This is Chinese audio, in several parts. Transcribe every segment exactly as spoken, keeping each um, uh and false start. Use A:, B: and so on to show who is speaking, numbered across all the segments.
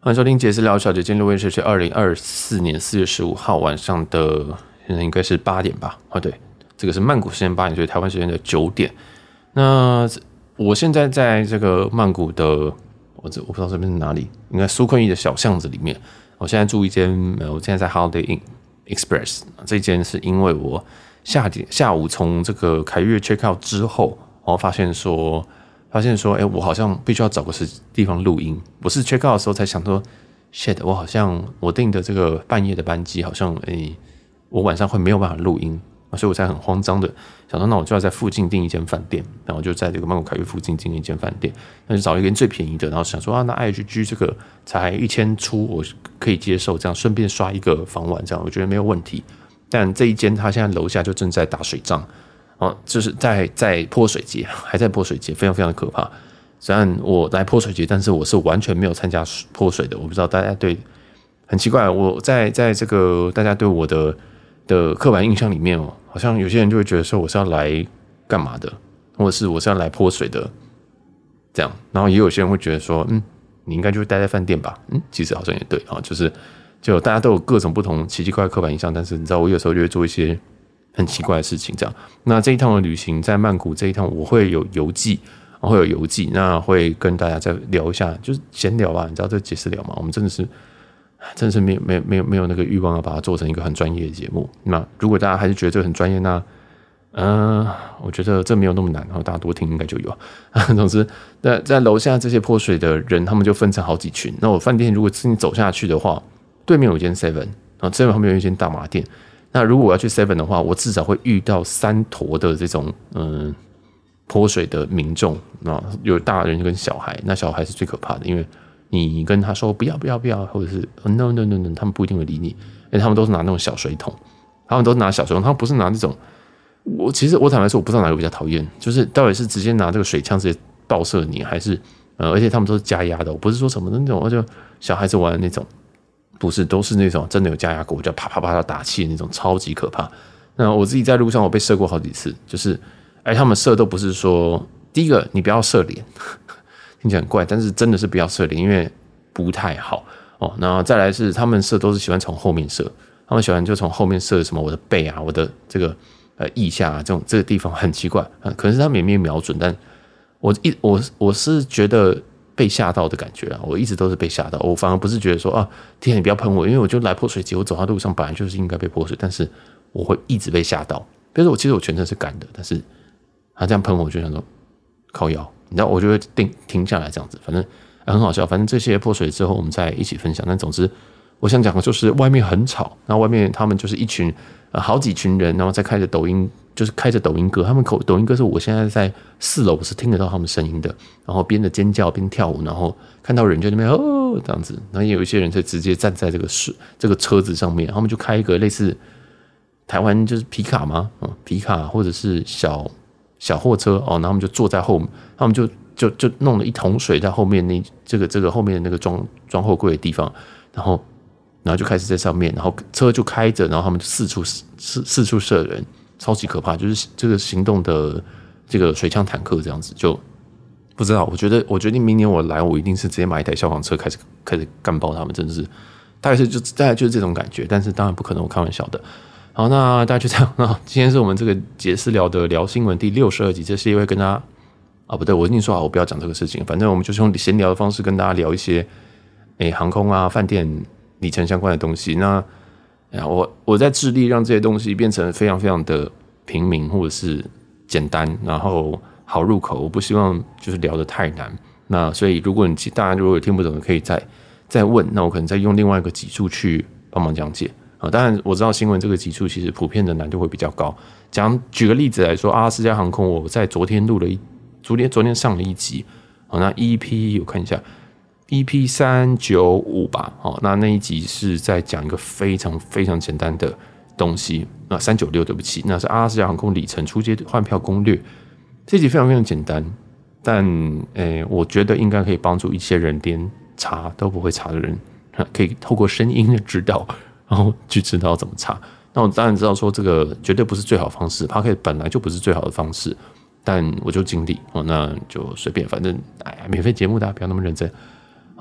A: 欢迎收听杰斯聊小姐，今天录音时是二零二四年四月十五号晚上的，现在应该是八点吧？哦，对，这个是曼谷时间八点，所以台湾时间的九点。那我现在在这个曼谷的，我这我不知道这边是哪里，应该苏坤义的小巷子里面。我现在住一间，我现在在 Holiday Inn Express 这间是因为我下点下午从这个凯悦 check out 之后，然后发现说。发现说，哎、欸，我好像必须要找个地方录音。我是 check out 的时候才想说 ，shit， 我好像我订的这个半夜的班机，好像哎、欸，我晚上会没有办法录音，所以我才很慌张的想说，那我就要在附近订一间饭店，然后就在这个曼谷凯悦附近订一间饭店，那就找一间最便宜的，然后想说啊，那 I H G 这个才一千出，我可以接受，这样顺便刷一个房晚，这样我觉得没有问题。但这一间它现在楼下就正在打水仗。哦，就是在在泼水节，还在泼水节，非常非常的可怕。虽然我来泼水节，但是我是完全没有参加泼水的。我不知道大家对，很奇怪，我在在这个大家对我的的刻板印象里面哦，好像有些人就会觉得说我是要来干嘛的，或者是我是要来泼水的，这样。然后也有些人会觉得说，嗯，你应该就待在饭店吧。嗯，其实好像也对啊，就是就大家都有各种不同奇奇怪怪的刻板印象，但是你知道，我有时候就会做一些。很奇怪的事情，这样。那这一趟的旅行在曼谷这一趟，我会有游记，会有游记，那会跟大家再聊一下，就是闲聊吧。你知道这解释聊嘛？我们真的是，真的是没有没有没有没有那个欲望要把它做成一个很专业的节目。那如果大家还是觉得这个很专业，那嗯、呃，我觉得这没有那么难，然后大家多听应该就有。总之，在在楼下这些泼水的人，他们就分成好几群。那我饭店如果是你走下去的话，对面有一间 Seven， 然后 Seven 后面有一间大麻店。那如果我要去 Seven 的话，我至少会遇到三坨的这种嗯泼水的民众啊，有大人跟小孩，那小孩是最可怕的，因为你跟他说不要不要不要，或者是 no no no no， 他们不一定会理你，因为他们都是拿那种小水桶，他们都是拿小水桶，他们不是拿那种，我其实我坦白说，我不知道哪个比较讨厌，就是到底是直接拿这个水枪直接爆射你，还是呃，而且他们都是加压的，我不是说什么那种，就小孩子玩的那种。不是，都是那种真的有加压过，就啪啪啪打气的那种，超级可怕。那我自己在路上我被射过好几次，就是哎，他们射都不是说第一个你不要射脸，听起来很怪，但是真的是不要射脸，因为不太好哦。然后再来是他们射都是喜欢从后面射，他们喜欢就从后面射什么我的背啊，我的这个呃腋下啊，这种这个地方很奇怪，可能是他们也没有瞄准，但我一我我是觉得。被吓到的感觉啊！我一直都是被吓到，我反而不是觉得说啊，天啊，你不要喷我，因为我就来泼水节，我走在路上本来就是应该被泼水，但是我会一直被吓到。比如说我其实我全身是干的，但是他这样喷我，我就想说靠腰，你知道，我就会定停下来这样子，反正、啊、很好笑。反正这些泼水之后我们再一起分享。但总之，我想讲的就是外面很吵，然后外面他们就是一群呃好几群人，然后再开着抖音。就是开着抖音歌，他们口抖音歌是我现在在四楼，我是听得到他们声音的，然后边的尖叫边跳舞，然后看到人就那边哦这样子，然后也有一些人就直接站在这个这个车子上面，他们就开一个类似台湾就是皮卡吗？嗯，皮卡或者是小小货车哦，然后他们就坐在后面，他们就就就弄了一桶水在后面那这个这个后面的那个装装货柜的地方，然后然后就开始在上面，然后车就开着，然后他们就四处四四处射人。超级可怕，就是这个行动的这个水枪坦克这样子，就不知道。我觉得，我决定明年我来，我一定是直接买一台消防车，开始开始干爆他们，真的是大概是就大概就是这种感觉。但是当然不可能，我开玩笑的。好，那大家就这样。那今天是我们这个杰斯聊的聊新闻第六十二集，这是因为跟大家啊不对，我已经说好我不要讲这个事情，反正我们就是用闲聊的方式跟大家聊一些诶航空啊、饭店里程相关的东西。那我我在致力让这些东西变成非常非常的平民或者是简单，然后好入口。我不希望就是聊得太难。那所以如果你大家如果有听不懂的，可以再再问，那我可能再用另外一个集数去帮忙讲解啊。当然我知道新闻这个集数其实普遍的难度会比较高。讲举个例子来说，阿拉斯加航空，我在昨天录了一昨天昨天上了一集，好，那 E P 我看一下。E P 三九五吧，哦，那那一集是在讲一个非常非常简单的东西，那三九六对不起，那是阿拉斯加航空里程出街换票攻略，这集非常非常简单，但诶，我觉得应该可以帮助一些人连查都不会查的人，可以透过声音的指导，然后去知道怎么查。那我当然知道说这个绝对不是最好的方式 ，Podcast 本来就不是最好的方式，但我就尽力哦，那就随便，反正哎，免费节目大家不要那么认真。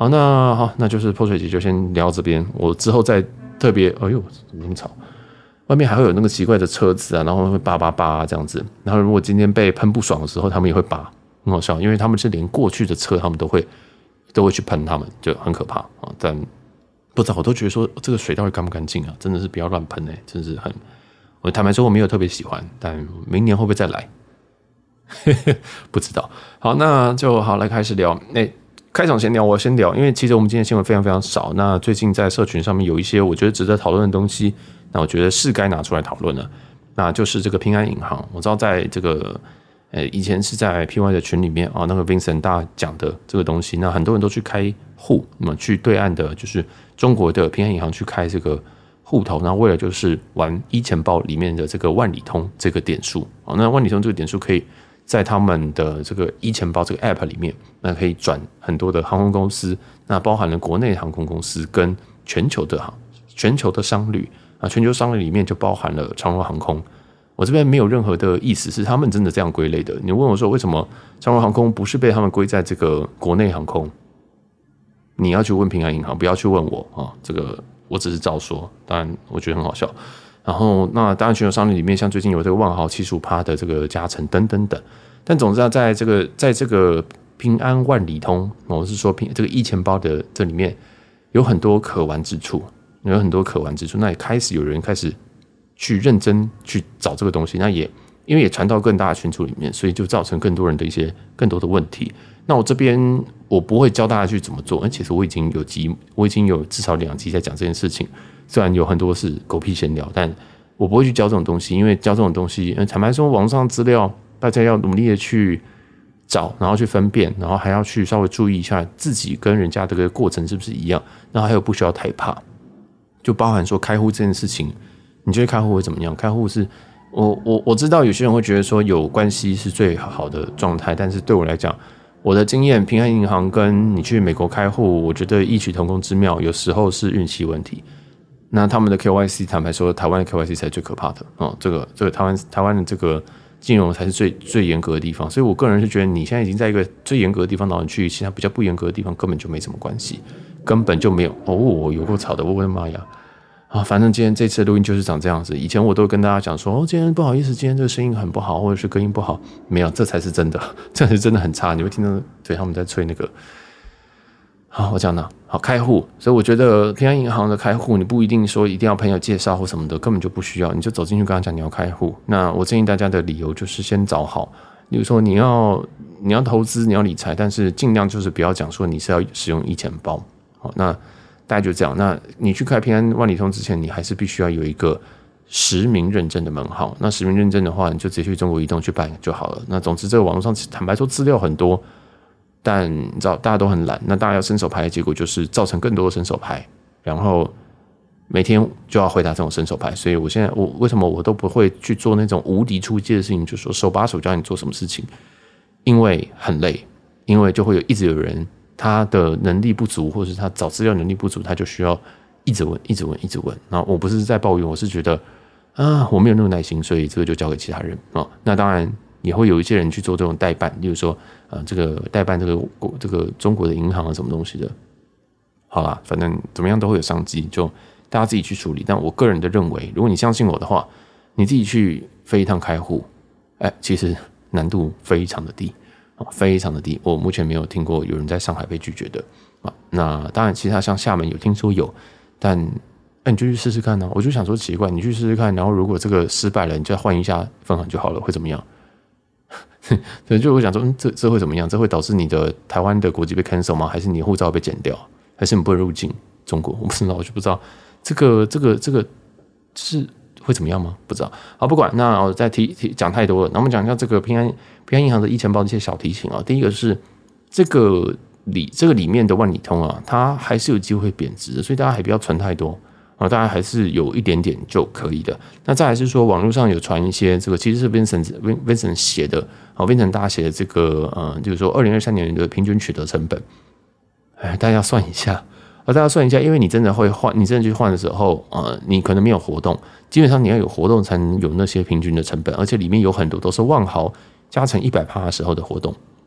A: 好，那好，那就是泼水节就先聊到这边，我之后再特别，哎呦，怎么那么吵？外面还会有那个奇怪的车子啊，然后会叭叭叭啊这样子。然后如果今天被喷不爽的时候，他们也会叭，很好笑，因为他们是连过去的车他们都会都会去喷他们，就很可怕啊。但不知道，我都觉得说这个水到底干不干净啊？真的是不要乱喷哎，真的是很。我坦白说我没有特别喜欢，但明年会不会再来？不知道。好，那就好来开始聊。哎，开场闲聊我先聊，因为其实我们今天新闻非常非常少。那最近在社群上面有一些我觉得值得讨论的东西，那我觉得是该拿出来讨论了。那就是这个平安银行，我知道在这个呃以前是在 P Y 的群里面啊，那个 Vincent 大讲的这个东西，那很多人都去开户，那么去对岸的就是中国的平安银行去开这个户头，然后为了就是玩一钱包里面的这个万里通这个点数啊，那万里通这个点数可以在他们的这个一钱包这个 App 里面，那可以转很多的航空公司，那包含了国内航空公司跟全球的航全球的商旅啊，全球商旅里面就包含了长荣航空。我这边没有任何的意思，是他们真的这样归类的。你问我说为什么长荣航空不是被他们归在这个国内航空？你要去问平安银行，不要去问我啊，这个。我只是照说，当然我觉得很好笑。然后，那当然全球商旅里面，像最近有这个万豪 百分之七十五 的这个加成等等等。但总之要在这个在这个平安万里通，我是说平这个一钱包的这里面有很多可玩之处，有很多可玩之处。那也开始有人开始去认真去找这个东西，那也因为也传到更大的群组里面，所以就造成更多人的一些更多的问题。那我这边我不会教大家去怎么做，其实我已经有集，我已经有至少两集在讲这件事情。虽然有很多是狗屁闲聊，但我不会去教这种东西，因为教这种东西，坦白说，网上资料大家要努力的去找，然后去分辨，然后还要去稍微注意一下自己跟人家这个过程是不是一样。然后还有不需要太怕，就包含说开户这件事情，你觉得开户会怎么样？开户是我我我知道有些人会觉得说有关系是最好的状态，但是对我来讲。我的经验，平安银行跟你去美国开户，我觉得异曲同工之妙，有时候是运气问题。那他们的 K Y C， 坦白说，台湾的 K Y C 才是最可怕的哦。这个这个台湾台湾的这个金融才是最最严格的地方。所以我个人是觉得，你现在已经在一个最严格的地方，然后你去其他比较不严格的地方，根本就没什么关系，根本就没有哦，有够吵的，我的妈呀！啊，反正今天这次录音就是长这样子。以前我都跟大家讲说，哦，今天不好意思，今天这个声音很不好，或者是隔音不好，没有，这才是真的，这才是真的很差。你会听到对他们在吹那个。好，我讲了，好开户，所以我觉得平安银行的开户，你不一定说一定要朋友介绍或什么的，根本就不需要，你就走进去跟他讲你要开户。那我建议大家的理由就是先找好，例如说你要你要投资，你要理财，但是尽量就是不要讲说你是要使用一钱包。好，那。大概就这样。那你去开平安万里通之前，你还是必须要有一个实名认证的门号。那实名认证的话，你就直接去中国移动去办就好了。那总之，这个网络上坦白说资料很多，但你知道大家都很懒。那大家要伸手牌的结果就是造成更多的伸手牌，然后每天就要回答这种伸手牌。所以我现在我为什么我都不会去做那种无敌出击的事情，就是说手把手教你做什么事情，因为很累，因为就会有一直有人。他的能力不足，或者是他找资料能力不足，他就需要一直问、一直问、一直问。然后我不是在抱怨，我是觉得啊，我没有那么耐心，所以这个就交给其他人啊。那当然也会有一些人去做这种代办，例如说啊，这个代办这个这个中国的银行啊，什么东西的。好啦，反正怎么样都会有商机，就大家自己去处理。但我个人的认为，如果你相信我的话，你自己去飞一趟开户，哎，其实难度非常的低。非常的低，我目前没有听过有人在上海被拒绝的啊。那当然，其他像厦门有听说有，但那你就去试试看呢、啊。我就想说奇怪，你去试试看，然后如果这个失败了，你就换一下分行就好了，会怎么样？所以就会想说，嗯，这这会怎么样？这会导致你的台湾的国籍被 cancel 吗？还是你护照被剪掉？还是你不能入境中国？我不知道，我就不知道这个这个这个是。会怎么样吗？不知道。好，不管。那我再提提讲太多了。那我们讲一下这个平安平安银行的一钱包的一些小提醒啊。第一个是这个里这个里面的万里通啊，它还是有机会贬值的，所以大家还不要存太多啊，大家还是有一点点就可以的。那再来是说，网络上有传一些这个其实是 Vincent Vincent 写的，好 Vincent 大写的这个呃，就是说二零二三年的平均取得成本，哎，大家算一下。啊，大家算一下，因为你真的会换，你真的去换的时候，呃，你可能没有活动，基本上你要有活动才能有那些平均的成本，而且里面有很多都是万豪加成一百趴的时候的活动，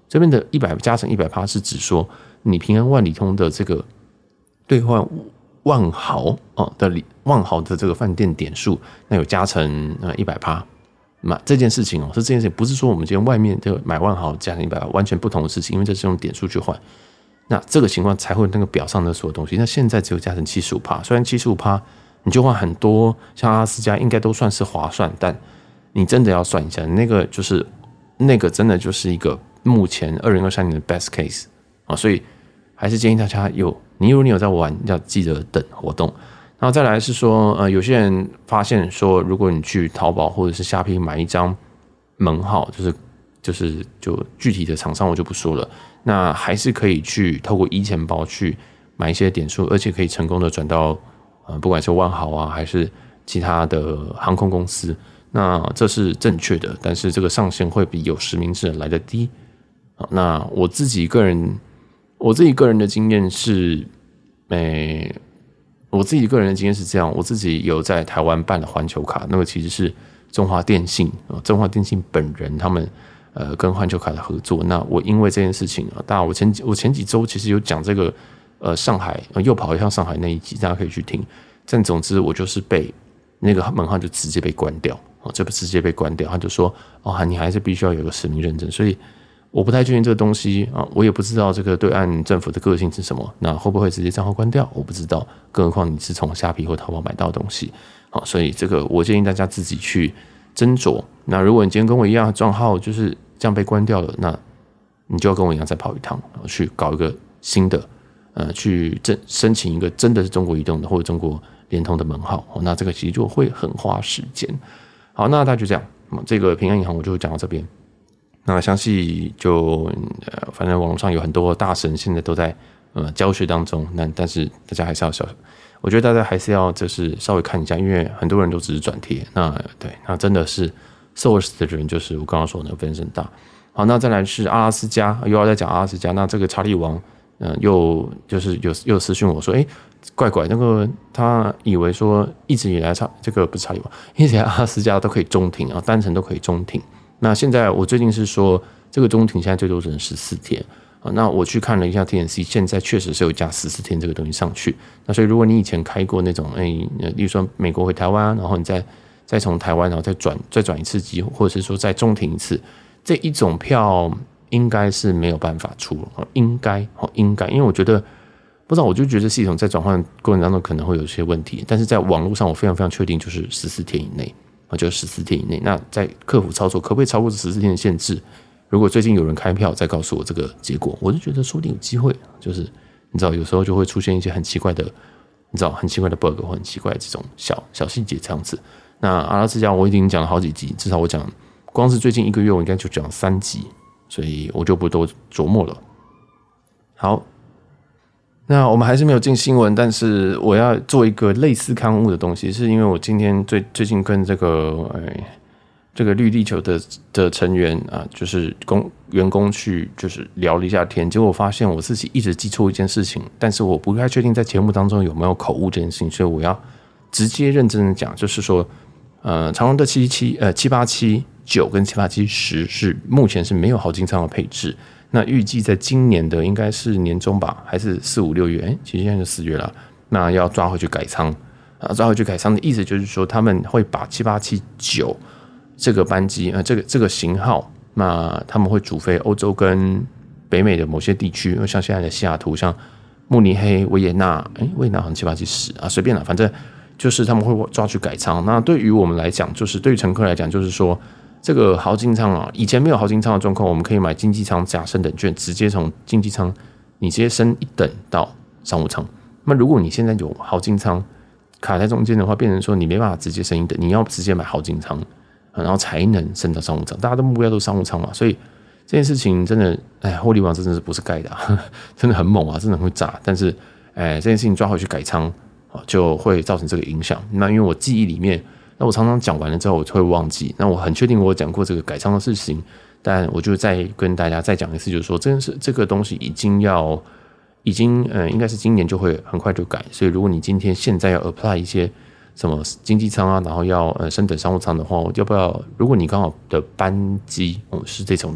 A: 这边的一百加成 百分之百 是指说你平安万里通的这个兑换万豪的万豪的这个饭店点数，那有加成一百%。那这件事情哦，是这件事情，不是说我们今天外面的买万豪加成一百%完全不同的事情，因为这是用点数去换。那这个情况才会那个表上的所有东西。那现在只有加成 百分之七十五， 虽然 百分之七十五 你就换很多，像阿拉斯加应该都算是划算，但你真的要算一下，那个就是那个真的就是一个目前二零二三年的 best case 啊，所以还是建议大家有你如果你有在玩，要记得等活动。然后再来是说，呃，有些人发现说，如果你去淘宝或者是虾皮买一张门号，就是就是就具体的厂商我就不说了，那还是可以去透过 e 钱包去买一些点数，而且可以成功的转到呃，不管是万豪啊，还是其他的航空公司，那这是正确的，但是这个上限会比有实名制来的低。那我自己个人，我自己个人的经验是，诶、欸。我自己个人的经验是这样，我自己有在台湾办了环球卡，那个其实是中华电信，中华电信本人他们呃跟环球卡的合作。那我因为这件事情啊，当然我前我前几周其实有讲这个呃上海、呃、又跑一趟上海那一集，大家可以去听。但总之我就是被那个门号就直接被关掉，哦，就直接被关掉。他就说哦，你还是必须要有个实名认证，所以我不太确定这个东西啊，我也不知道这个对岸政府的个性是什么，那会不会直接账号关掉？我不知道，更何况你是从虾皮或淘宝买到的东西，好，所以这个我建议大家自己去斟酌。那如果你今天跟我一样，账号就是这样被关掉了，那你就要跟我一样再跑一趟，去搞一个新的，呃，去申请一个真的是中国移动的或者中国联通的门号，那这个其实就会很花时间。好，那大家就这样，这个平安银行我就讲到这边。那详细就呃，反正网络上有很多大神现在都在呃教学当中，那但是大家还是要小，我觉得大家还是要就是稍微看一下，因为很多人都只是转贴，那对，那真的是 source 的人就是我刚刚说的分身大。好，那再来是阿拉斯加，又要再讲阿拉斯加，那这个查理王，嗯、呃，又就是有又私讯我说，哎、欸，怪怪，那个他以为说一直以来查这个不是查理王，一直以来阿拉斯加都可以中停啊，单程都可以中停。那现在我最近是说，这个中停现在最多只能十四天啊。那我去看了一下 T N C， 现在确实是有加十四天这个东西上去。那所以如果你以前开过那种，哎、欸，例如说美国回台湾，然后你再再从台湾然后再转再转一次机，或者是说再中停一次，这一种票应该是没有办法出了，应该应该，因为我觉得不知道，我就觉得系统在转换过程当中可能会有一些问题，但是在网络上我非常非常确定就是十四天以内。就十四天以内，那在客服操作可不可以超过十四天的限制？如果最近有人开票再告诉我这个结果，我就觉得说不定有机会。就是你知道，有时候就会出现一些很奇怪的，你知道很奇怪的 bug 或很奇怪的这种小小细节这样子。那阿拉斯加我已经讲了好几集，至少我讲光是最近一个月我应该就讲三集，所以我就不多琢磨了。好。那我们还是没有进新闻，但是我要做一个类似刊物的东西，是因为我今天最最近跟这个哎这个绿地球的的成员啊，就是工员工去就是聊了一下天，结果我发现我自己一直记错一件事情，但是我不太确定在节目当中有没有口误这件事情，所以我要直接认真的讲，就是说，呃，长荣的七七呃七八七九跟七八七十是目前是没有豪金舱的配置。那预计在今年的应该是年中吧，还是四五六月？哎，其实现在就四月了。那要抓回去改舱啊，抓回去改舱的意思就是说，他们会把七八七九这个班机，呃，这个这个型号，那他们会主飞欧洲跟北美的某些地区，像现在的西雅图，像慕尼黑、维也纳，哎，维也纳好像七八七十啊，随便了，反正就是他们会抓去改舱。那对于我们来讲，就是对于乘客来讲，就是说。这个豪金舱啊，以前没有豪金舱的状况，我们可以买经济舱加升等券，直接从经济舱你直接升一等到商务舱。那如果你现在有豪金舱卡在中间的话，变成说你没办法直接升一等，你要直接买豪金舱，然后才能升到商务舱。大家的目标都是商务舱嘛，所以这件事情真的，哎，获利王真的是不是盖的、啊，真的很猛啊，真的很会炸。但是，哎，这件事情抓回去改舱，就会造成这个影响。那因为我记忆里面。那我常常讲完了之后，我就会忘记。那我很确定我有讲过这个改舱的事情，但我就再跟大家再讲一次，就是说，这件事这个东西已经要，已经呃，应该是今年就会很快就改。所以，如果你今天现在要 apply 一些什么经济舱啊，然后要呃升等商务舱的话，要不要？如果你刚好的班机、嗯、是这种的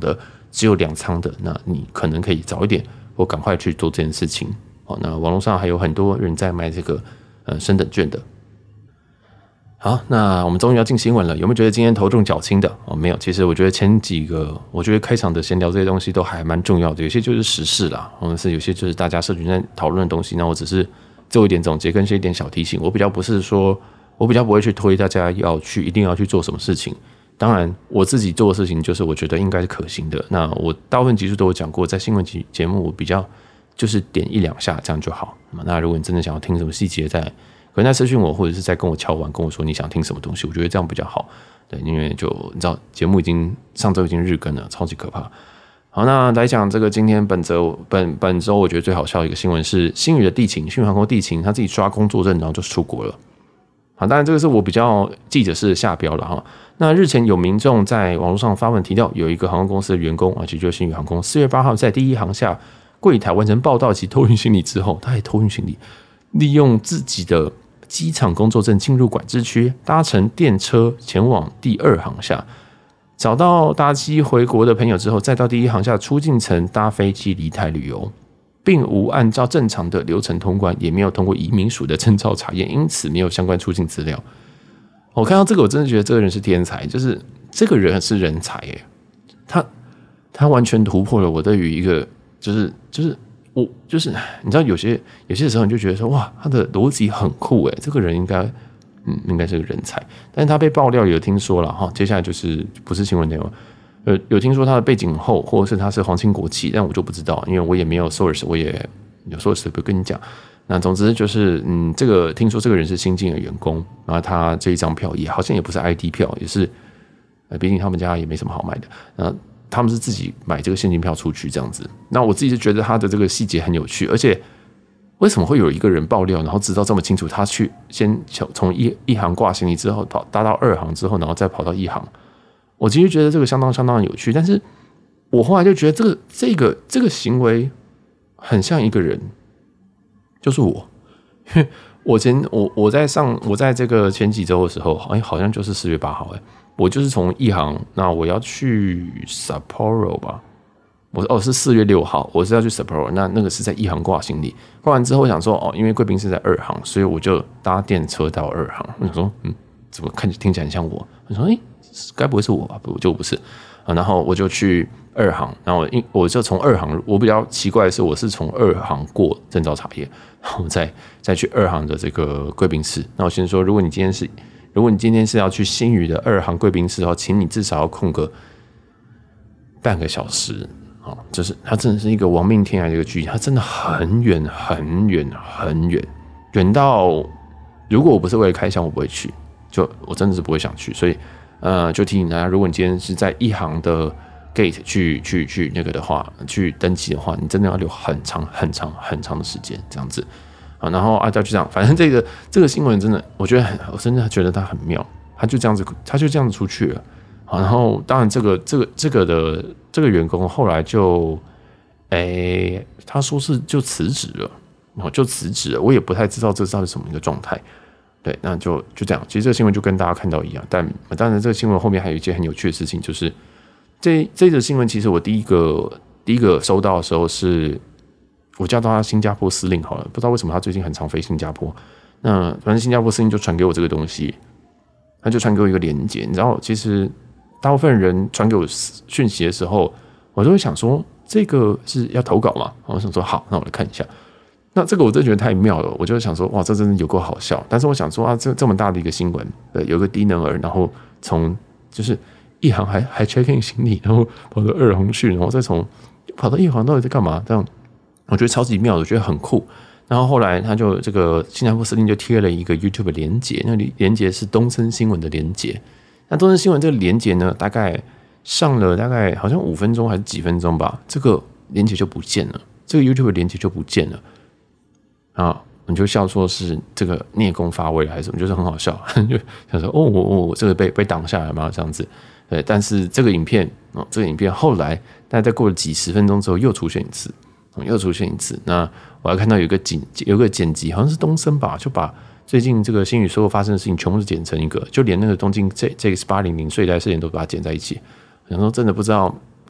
A: 只有两仓的，那你可能可以早一点或赶快去做这件事情。好，那网络上还有很多人在卖这个呃升等券的。好，那我们终于要进新闻了。有没有觉得今天头重脚轻的？哦，没有。其实我觉得前几个，我觉得开场的闲聊这些东西都还蛮重要的。有些就是时事啦，或者是有些就是大家社群在讨论的东西。那我只是做一点总结，跟一点小提醒。我比较不是说，我比较不会去推大家要去一定要去做什么事情。当然，我自己做的事情就是我觉得应该是可行的。那我大部分集数都有讲过，在新闻节目我比较就是点一两下这样就好。那如果你真的想要听什么细节，在可能在私讯我，或者是在跟我敲完，跟我说你想听什么东西，我觉得这样比较好。对，因为就你知道节目已经上周已经日更了，超级可怕。好，那来讲这个今天本周本本周我觉得最好笑的一个新闻是星宇的地勤，星宇航空地勤他自己刷工作证，然后就出国了。好，当然这个是我比较记者式的下标了哈。那日前有民众在网络上发文提到，有一个航空公司的员工，而且就是星宇航空，四月八号在第一航厦柜台完成报到及托运行李之后，他还托运行李，利用自己的机场工作证进入管制区，搭乘电车前往第二航厦，找到搭机回国的朋友之后，再到第一航厦出境层搭飞机离台旅游，并无按照正常的流程通关，也没有通过移民署的证照查验，因此没有相关出境资料。我看到这个，我真的觉得这个人是天才，就是这个人是人才耶，他他完全突破了我对于一个就是就是。我就是你知道有些有些时候你就觉得说哇，他的逻辑很酷诶，这个人应该嗯应该是个人才，但是他被爆料有听说了哈，接下来就是不是新闻内容，呃有听说他的背景厚，或者是他是皇亲国戚，但我就不知道，因为我也没有 source， 我也有 source 不跟你讲。那总之就是嗯，这个听说这个人是新进的员工，然后他这一张票也好像也不是 I D 票，也是呃毕竟他们家也没什么好买的，那。他们是自己买这个现金票出去这样子，那我自己就觉得他的这个细节很有趣，而且为什么会有一个人爆料，然后知道这么清楚，他去先从一一行挂行李之后跑搭到二行之后，然后再跑到一行，我其实觉得这个相当相当有趣，但是我后来就觉得这个这个这个行为很像一个人，就是我，因为我前我我在上我在这个前几周的时候，哎，好像就是四月八号，哎。我就是从一航，那我要去 Sapporo 吧，我哦是四月六号，我是要去 Sapporo， 那那个是在一航挂行李，挂完之后我想说哦，因为贵宾是在二航，所以我就搭电车到二航。我想说嗯，怎么看听起来很像我？我说哎，该不会是我吧？不，就不是啊。然后我就去二航，然后我我就从二航，我比较奇怪的是，我是从二航过证照查验，然后再再去二航的这个贵宾室。那我先说，如果你今天是如果你今天是要去星宇的二航贵宾室的话，请你至少要空个半个小时。哦，就是它真的是一个亡命天涯的一个距离，它真的很远很远很远，远到如果我不是为了开箱，我不会去，就我真的是不会想去。所以呃，就提醒大家，如果你今天是在一航的 gate 去去去那个的话，去登记的话，你真的要留很长很长很长的时间这样子。啊，然后啊，就这样，反正这个这个新闻真的，我觉得很，我真的觉得他很妙，他就这样子，他就这样子出去了。好，然后当然这个这个这个的这个员工后来就，哎，他说是就辞职了，然后就辞职了，我也不太知道这到底是什么一个状态。对，那就就这样。其实这个新闻就跟大家看到一样，但当然这个新闻后面还有一件很有趣的事情，就是这这则新闻其实我第一个第一个收到的时候是。我叫他新加坡司令好了，不知道为什么他最近很常飞新加坡。那反正新加坡司令就传给我这个东西，他就传给我一个连结。你知道，其实大部分人传给我讯息的时候，我都会想说，这个是要投稿嘛？我想说好，那我来看一下。那这个我真的觉得太妙了，我就想说，哇，这真的有够好笑。但是我想说啊，这这么大的一个新闻，对，有个低能儿，然后从就是一行还还 check in 行李，然后跑到二行去，然后再从跑到一行到底在干嘛？这样。我觉得超级妙的，我觉得很酷。然后后来他就这个新加坡司令就贴了一个 YouTube 的连结，那里连结是东森新闻的连结。那东森新闻这个连结呢，大概上了大概好像五分钟还是几分钟吧，这个连结就不见了，这个 YouTube 的连结就不见了。啊，你就笑说是这个聂公发威了还是什么，就是很好笑，就想说哦哦，这个被被挡下来嘛这样子。对，但是这个影片哦，这个影片后来大概再过了几十分钟之后又出现一次。又出现一次，那我还看到有一个剪有一个剪辑，好像是东森吧，就把最近这个星宇所有发生的事情全部是剪成一个，就连那个东京 J X 八零零睡袋事件都把它剪在一起。想说真的不知道，就是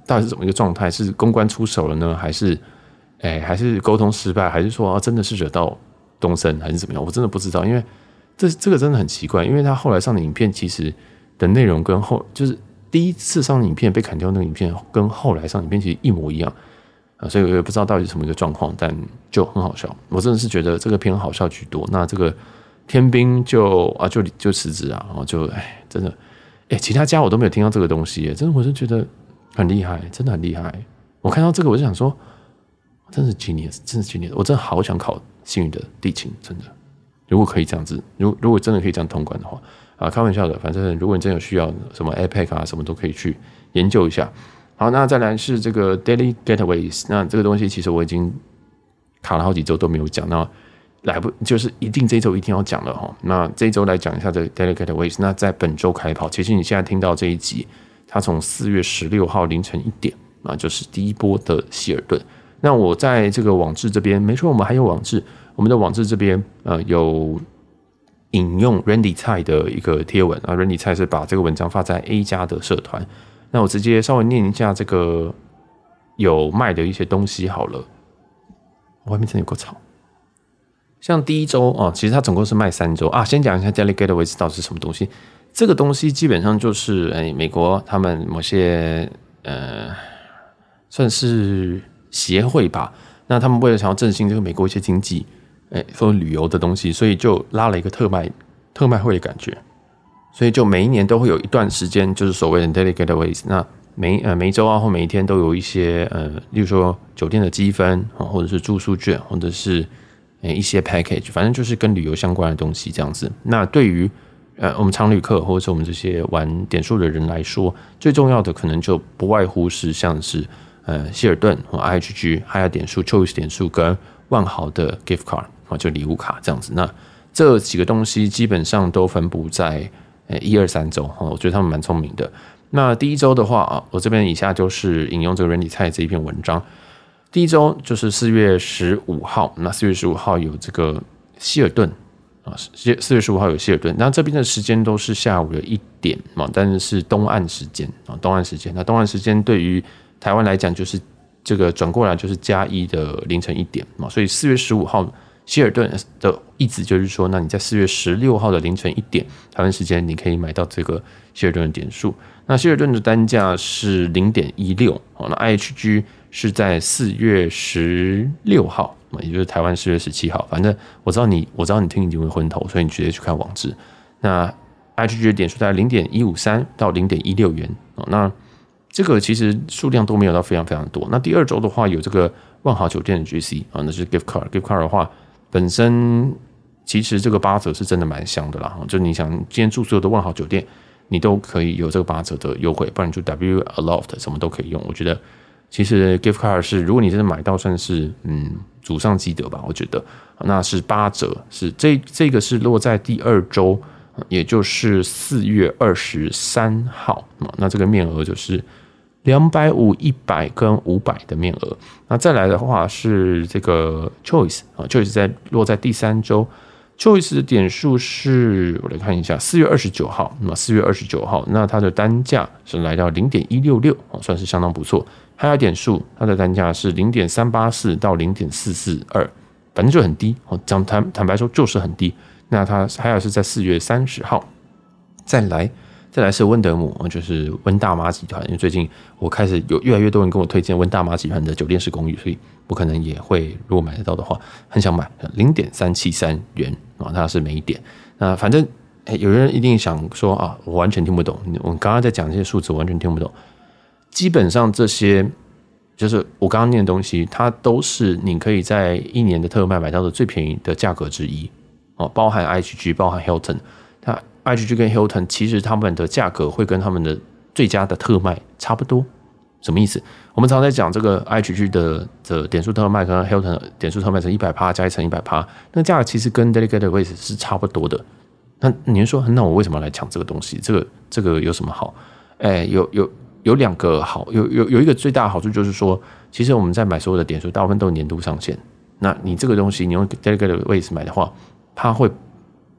A: 到底是怎么一个状态？是公关出手了呢，还是哎还是沟通失败，还是说、啊、真的是惹到东森，还是怎么样？我真的不知道，因为这这个真的很奇怪，因为他后来上的影片其实的内容跟后就是第一次上的影片被砍掉那个影片，跟后来上的影片其实一模一样啊，所以我也不知道到底是什么一个状况，但就很好笑。我真的是觉得这个片好笑居多。那这个天兵就啊就就辞职啊，然后就哎真的哎，其他家我都没有听到这个东西，真的我是觉得很厉害，真的很厉害。我看到这个我就想说，真是 genius， 真是 genius， 我真的好想考星宇的地勤，真的。如果可以这样子，如如果真的可以这样通关的话，啊，开玩笑的，反正如果你真有需要，什么 A P E C 啊，什么都可以去研究一下。好，那再来是这个 Daily Getaways， 那这个东西其实我已经卡了好几周都没有讲，那来不就是一定这一周一定要讲了哈。那这一周来讲一下这个 Daily Getaways， 那在本周开跑，其实你现在听到这一集，它从四月十六号凌晨一点，那就是第一波的希尔顿。那我在这个网志这边，没错，我们还有网志。我们的网志这边，呃，有引用 Randy 蔡的一个贴文啊 ，Randy 蔡是把这个文章发在 A 加的社团。那我直接稍微念一下这个有卖的一些东西好了。外面真的有够吵。像第一周啊，其实它总共是卖三周啊。先讲一下 Daily Getaways 到底是什么东西。这个东西基本上就是哎，美国他们某些呃，算是协会吧。那他们为了想要振兴这个美国一些经济。哎，说旅游的东西，所以就拉了一个特卖特卖会的感觉，所以就每一年都会有一段时间，就是所谓的 Daily Getaways。那每呃每一周啊或每一天都有一些呃，例如说酒店的积分啊，或者是住宿券，或者是呃一些 package， 反正就是跟旅游相关的东西这样子。那对于呃我们常旅客或者是我们这些玩点数的人来说，最重要的可能就不外乎是像是呃希尔顿或 I H G 还有点数 Choice 点数跟万豪的 gift card。就礼物卡这样子，那这几个东西基本上都分布在一二三周，我觉得他们蛮聪明的。那第一周的话，我这边以下就是引用这个 Randy 蔡这一篇文章。第一周就是四月十五号，那四月十五号有这个希尔顿啊，四月十五号有希尔顿，那这边的时间都是下午的一点啊，但是是东岸时间啊，东岸时间。那东岸时间对于台湾来讲，就是这个转过来就是加一的凌晨一点啊，所以四月十五号。希尔顿的意思就是说，那你在四月十六号的凌晨一点台湾时间，你可以买到这个希尔顿的点数。那希尔顿的单价是 零点一六， 那 I H G 是在四月十六号，也就是台湾四月十七号。反正我知道你，我知道你听已经会昏头，所以你直接去看网志。那 I H G 的点数在 零点一五三 到 零点一六元，那这个其实数量都没有到非常非常多。那第二周的话，有这个万豪酒店的 G C 啊，那是 gift card，gift card 的话。本身其实这个八折是真的蛮香的啦，就你想今天住所有的万豪酒店，你都可以有这个八折的优惠，不然就 W Aloft 什么都可以用。我觉得其实 gift card 是如果你真的买到，算是嗯祖上积德吧，我觉得那是八折，是这这个是落在第二周，也就是四月二十三号，那这个面额就是两百五十、一百跟五百的面额。那再来的话是这个 Choice 啊 ，Choice 在落在第三周 ，Choice 的点数是我来看一下，四月二十九号，那四月二十九号，那它的单价是来到 零点一六六，算是相当不错。还有点数，它的单价是 零点三八四 到 零点四四二，反正就很低，讲坦坦白说就是很低。那它还有是在四月三十号，再来。再来是温德姆，就是温大妈集团。因为最近我开始有越来越多人跟我推荐温大妈集团的酒店式公寓，所以我可能也会如果买得到的话，很想买 零点三七三元啊，它是每一点。那反正、欸、有人一定想说啊，我完全听不懂，我刚刚在讲这些数字，我完全听不懂。基本上这些就是我刚刚念的东西，它都是你可以在一年的特卖买到的最便宜的价格之一哦，包含 I H G， 包含 Hilton， 它 I H G 跟 Hilton 其实他们的价格会跟他们的最佳的特卖差不多。什么意思？我们常在讲这个 I H G 的的点数特卖跟 Hilton 的点数特卖成 百分之百 加一成 百分之百， 那价格其实跟 Daily Getaways 是差不多的。那你会说，那我为什么要来抢这个东西？这个这个有什么好？哎，有有有两个好，有有有一个最大的好处就是说，其实我们在买所有的点数，大部分都有年度上限。那你这个东西，你用 Daily Getaways 买的话，它会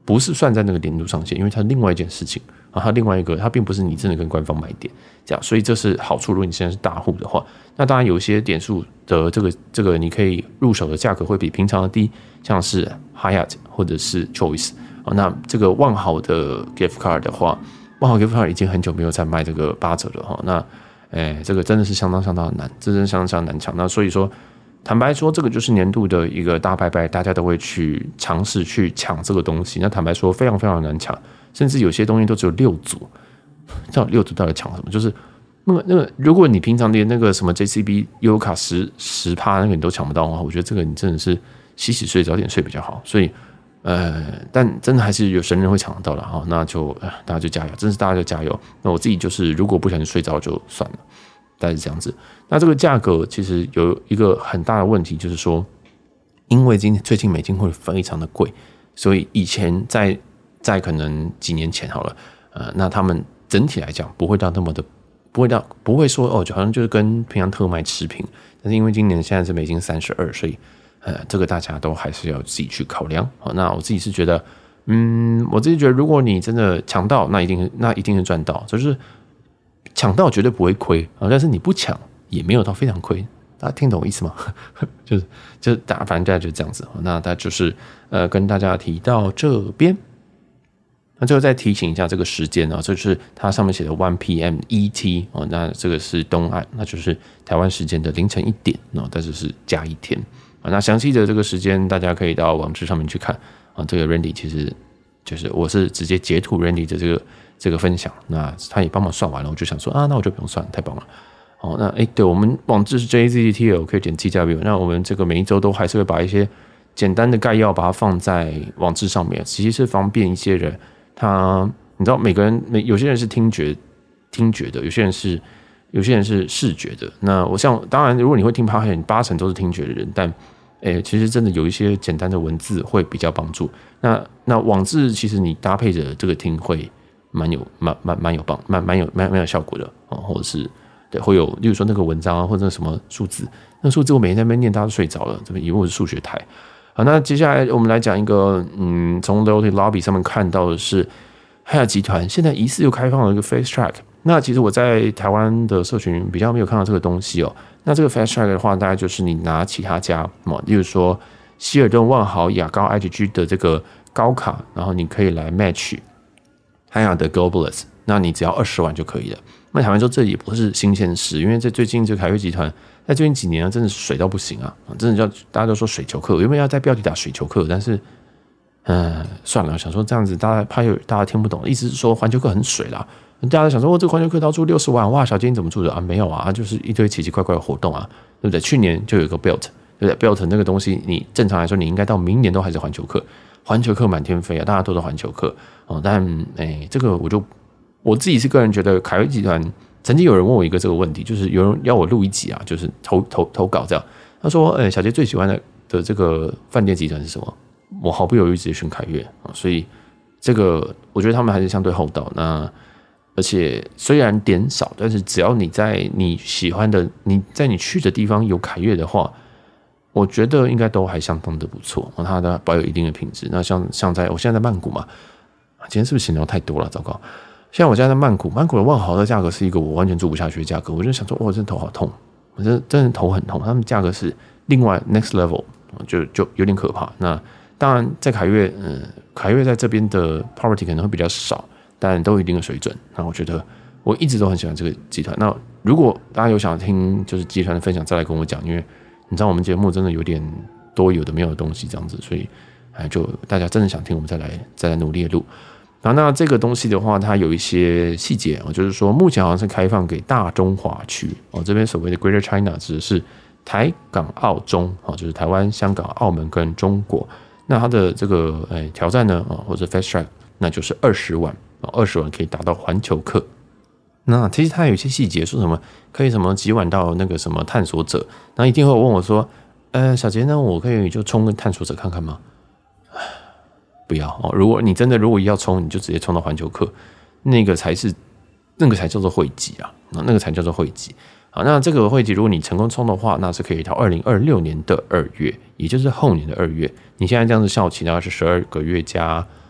A: 不是算在那个年度上限，因为它另外一件事情啊，它另外一个它并不是你真的跟官方买点这样，所以这是好处。如果你现在是大户的话，那当然有一些点数的这个这个你可以入手的价格会比平常的低，像是 Hyatt 或者是 Choice 啊。那这个万豪的 gift card 的话，万豪 gift card 已经很久没有在卖这个八折了哈。那哎，这个真的是相当相当的难，这真的相当相当难抢。那所以说，坦白说，这个就是年度的一个大拜拜，大家都会去尝试去抢这个东西。那坦白说，非常非常难抢，甚至有些东西都只有六组。到底六组到底抢什么？就是那个那个，如果你平常连那个什么 J C B 悠游卡十十趴那个你都抢不到的话，我觉得这个你真的是洗洗睡，早点睡比较好。所以，呃，但真的还是有神人会抢得到的哈。那就、呃、大家就加油，真是大家就加油。那我自己就是，如果不小心睡着就算了。大概是这样子。那这个价格其实有一个很大的问题，就是说，因为今最近美金会非常的贵，所以以前在在可能几年前好了，呃，那他们整体来讲不会到那么的，不会到不会说哦，就好像就是跟平常特卖持平。但是因为今年现在是美金三十二，所以呃，这个大家都还是要自己去考量。好，那我自己是觉得，嗯，我自己觉得，如果你真的抢到，那一定那一定是赚到，就是。抢到绝对不会亏啊，但是你不抢也没有到非常亏，大家听懂我意思吗？就是就是大反正大家就这样子，那大家就是呃跟大家提到这边，那最后再提醒一下这个时间啊，这就是它上面写的 one P M E T 哦，那这个是东岸，那就是台湾时间的凌晨一点哦，但是是加一天啊，那详细的这个时间大家可以到网志上面去看啊，这个 Randy 其实就是我是直接截图 Randy 的这个。这个分享，那他也帮忙算完了，我就想说啊，那我就不用算了，太棒了。哦，那哎，对我们网志是 J Z T L 可以点 T 加 V， 那我们这个每一周都还是会把一些简单的概要把它放在网志上面，其实是方便一些人。他你知道，每个人每有些人是听觉听觉的，有些人是有些人是视觉的。那我像当然，如果你会听 Podcast， 八成都是听觉的人，但哎，其实真的有一些简单的文字会比较帮助。那那网志其实你搭配着这个听会。蛮有蛮蛮蛮有帮蛮蛮有蛮蛮有效果的哦，或者是对会有，例如说那个文章啊，或者什么数字，那数字我每天在那边念，大家都睡着了，这边以为我是数学台。好，那接下来我们来讲一个，嗯，从 Loyalty Lobby 上面看到的是Hyatt集团现在疑似又开放了一个 Fast Track。那其实我在台湾的社群比较没有看到这个东西哦。那这个 Fast Track 的话，大概就是你拿其他家嘛，例如说希尔顿、万豪、雅高、I G G 的这个高卡，然后你可以来 match。海雅的 Globalist， 那你只要二十万就可以了。那台湾说这也不是新鲜事，因为在最近这个凯悦集团在最近几年、啊、真的是水到不行啊，真的叫大家都说水球客，原本要在标题打水球客，但是嗯算了，想说这样子大家怕有大家听不懂，意思是说环球客很水啦。大家想说，哦，这个环球客要住六十万，哇，小姐你怎么住的啊？没有啊，就是一堆奇奇怪怪的活动啊，对不对？去年就有一个 Built， 对不对 ？Built 那个东西，你正常来说你应该到明年都还是环球客。环球客满天飞啊，大家都是环球客哦。但哎、欸，这个我就我自己是个人觉得，凯悦集团曾经有人问我一个这个问题，就是有人要我录一集啊，就是投投投稿这样。他说：“哎、欸，小杰最喜欢的的这个饭店集团是什么？”我毫不犹豫直接选凯悦啊。所以这个我觉得他们还是相对厚道。那而且虽然点少，但是只要你在你喜欢的你在你去的地方有凯悦的话。我觉得应该都还相当的不错，它的保有一定的品质。那像像在我现在在曼谷嘛，今天是不是闲聊太多了？糟糕！现在我现在在曼谷，曼谷的万豪的价格是一个我完全住不下去的价格，我就想说，哇，真的头好痛，我真的真的头很痛。他们价格是另外 next level， 就就有点可怕。那当然，在凯悦，嗯，凯悦在这边的 property 可能会比较少，但都有一定的水准。那我觉得我一直都很喜欢这个集团。那如果大家有想听就是集团的分享，再来跟我讲，因为。你知道我们节目真的有点多有的没有的东西这样子，所以哎，就大家真的想听，我们再来再来努力的录。然后那这个东西的话，它有一些细节哦，就是说目前好像是开放给大中华区哦，这边所谓的 Greater China 指的是台港澳中哦，就是台湾、香港、澳门跟中国。那它的这个哎挑战呢啊，或者 Fast Track， 那就是二十万哦，二十万可以达到环球客。那其实它有一些细节，说什么可以什么几晚到那个什么探索者，那一定会问我说，呃，小杰，那我可以就冲个探索者看看吗？不要哦，如果你真的如果要冲，你就直接冲到环球客，那个才是那个才叫做汇集啊，那个才叫做汇集。好，那这个汇集如果你成功冲的话，那是可以到二零二六年的二月，也就是后年的二月。你现在这样子效期大概是十二个月加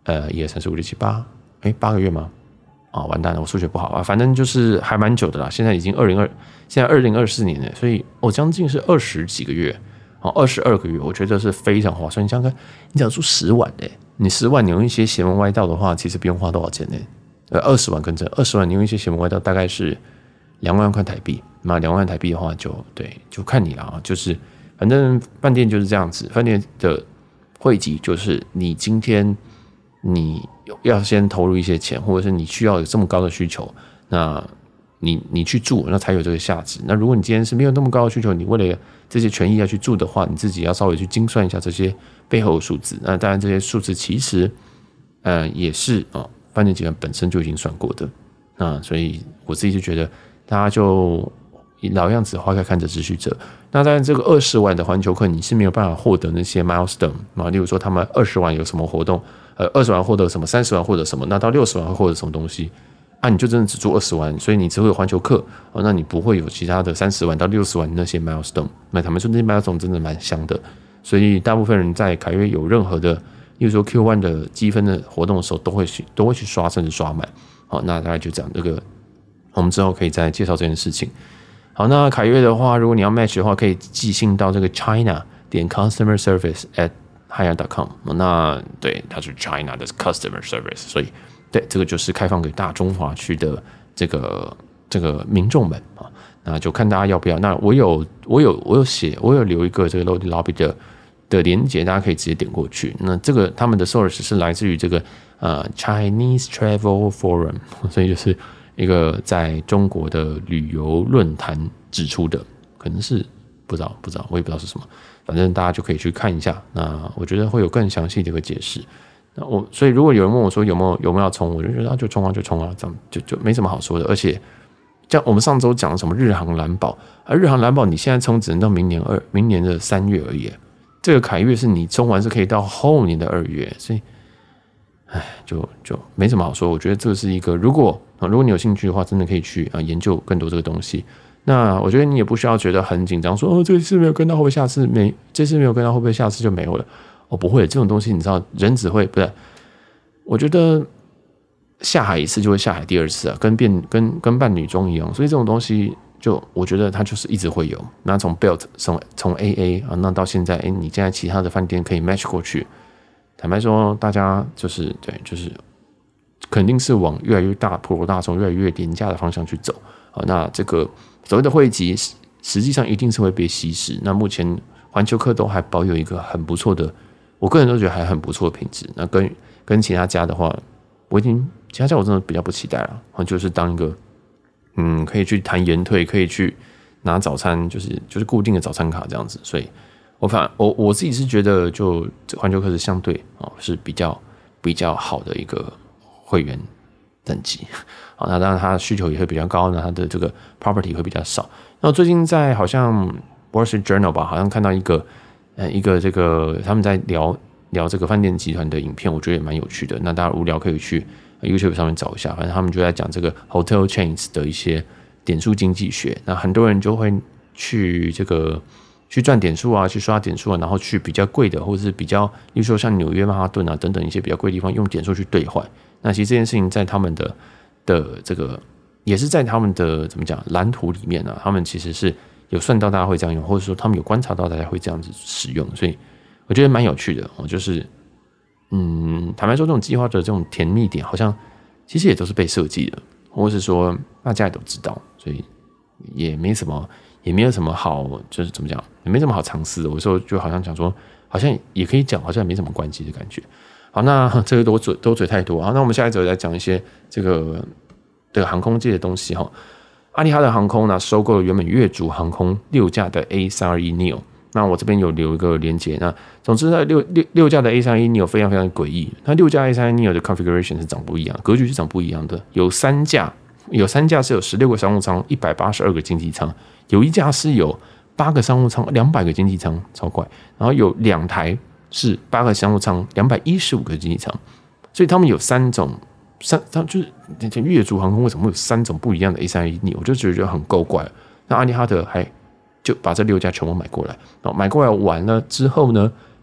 A: 呃，一二三四五六七八，哎，八个月吗？啊、哦，完蛋了，我数学不好啊，反正就是还蛮久的啦。现在已经二零二，现在二零二四年了，所以我、哦、将近是二十几个月，哦，二十二个月，我觉得是非常划算。你想想看，你只要住十万哎，你十万你用一些邪门歪道的话，其实不用花多少钱呢？呃，二十万跟着二十万，你用一些邪门歪道，大概是两万块台币。那两万台币的话就，就对，就看你了啊。就是反正饭店就是这样子，饭店的汇集就是你今天你要先投入一些钱，或者是你需要有这么高的需求，那你你去住，那才有这个价值。那如果你今天是没有那么高的需求，你为了这些权益要去住的话，你自己要稍微去精算一下这些背后的数字。那当然，这些数字其实呃也是哦，饭店集团本身就已经算过的。那所以我自己就觉得，大家就老样子，花开看着只须折。那当然，这个二十万的环球客你是没有办法获得那些 milestone 嘛，例如说他们二十万有什么活动，呃，二十万获得什么，三十万获得什么，那到六十万会获得什么东西啊？你就真的只住二十万，所以你只会有环球客哦，那你不会有其他的三十万到六十万那些 milestone。那他们说那些 milestone 真的蛮香的，所以大部分人在凯悦有任何的，例如说 Q 一 的积分的活动的时候，都会去都会去刷，甚至刷满。好，那大概就这样，这个我们之后可以再介绍这件事情。好，那凯悦的话，如果你要 match 的话，可以寄信到这个 China 点 customer service at hyatt dot com。那对，它是 China 的 customer service， 所以对，这个就是开放给大中华区的这个这个民众们啊。那就看大家要不要。那我有我有我有写，我有留一个这个 Lobby Lobby 的的连结，大家可以直接点过去。那这个他们的 source 是来自于这个呃 Chinese Travel Forum， 所以就是一个在中国的旅游论坛指出的，可能是不知道不知道，我也不知道是什么，反正大家就可以去看一下。那我觉得会有更详细的一个解释。那我所以如果有人问我说有没有有没有要冲，我就觉得、啊、就冲啊就冲啊，这样就就没什么好说的。而且像我们上周讲什么日航蓝宝，而日航蓝宝你现在冲只能到明年二明年的三月而已，这个凯悦是你冲完是可以到后年的二月，所以。唉，就就没什么好说。我觉得这是一个，如果如果你有兴趣的话，真的可以去啊研究更多这个东西。那我觉得你也不需要觉得很紧张，说哦这次没有跟到，会不会下次没？这次没有跟到，会不会下次就没有了？哦，不会，这种东西你知道，人只会不是？我觉得下海一次就会下海第二次啊，跟变跟跟伴侣中一样。所以这种东西，就我觉得它就是一直会有。那从 Belt 从从 A A 啊，那到现在，哎，你现在其他的饭店可以 match 过去。坦白说，大家就是对，就是肯定是往越来越大、普罗大众、越来越廉价的方向去走。好，那这个所谓的汇集，实际上一定是会被稀释。那目前环球客都还保有一个很不错的，我个人都觉得还很不错的品质。那跟跟其他家的话，我已经其他家我真的比较不期待了。就是当一个嗯，可以去谈延退，可以去拿早餐，就是就是固定的早餐卡这样子，所以。我反我我自己是觉得，就环球客是相对哦是比较比较好的一个会员等级，好，那当然它的需求也会比较高，那它的这个 property 会比较少。那最近在好像 Wall Street Journal 吧，好像看到一个呃一个这个他们在聊聊这个饭店集团的影片，我觉得也蛮有趣的。那大家无聊可以去 YouTube 上面找一下，反正他们就在讲这个 hotel chains 的一些点数经济学。那很多人就会去这个。去赚点数啊，去刷点数啊，然后去比较贵的，或者是比较，例如说像纽约曼哈顿啊等等一些比较贵的地方，用点数去兑换。那其实这件事情在他们的的这个，也是在他们的怎么讲蓝图里面啊，他们其实是有算到大家会这样用，或者说他们有观察到大家会这样子使用，所以我觉得蛮有趣的。哦，就是嗯，坦白说，这种计划的这种甜蜜点，好像其实也都是被设计的，或是说大家也都知道，所以也没什么。也没有什么好，就是怎么讲，也没什么好尝试的。我有时候就好像想说，好像也可以讲，好像也没什么关系的感觉。好，那这个都嘴都嘴太多。好，那我们下一则来讲一些这个这个航空界的东西哈。阿里哈德航空呢收购了原本越族航空六架的 A 三二一 neo。那我这边有留一个连结。那总之呢，六六六架的 A 三二一 neo 非常非常诡异。那六架 A 三二一 neo 的 configuration 是长不一样，格局是长不一样的。有三架，有三架是有十六个商务舱，一百八十二个经济舱。有一架是有八个商务舱，两百个经济舱，超怪。然后有两台是八个商务舱，两百一十五个经济舱。所以他们有三种，三，就是越族航空为什么会有三种不一样的 A 三二一 neo？ 我就觉得很够怪。那阿里哈德还就把这六架全部买过来，然后买过来完了之后呢，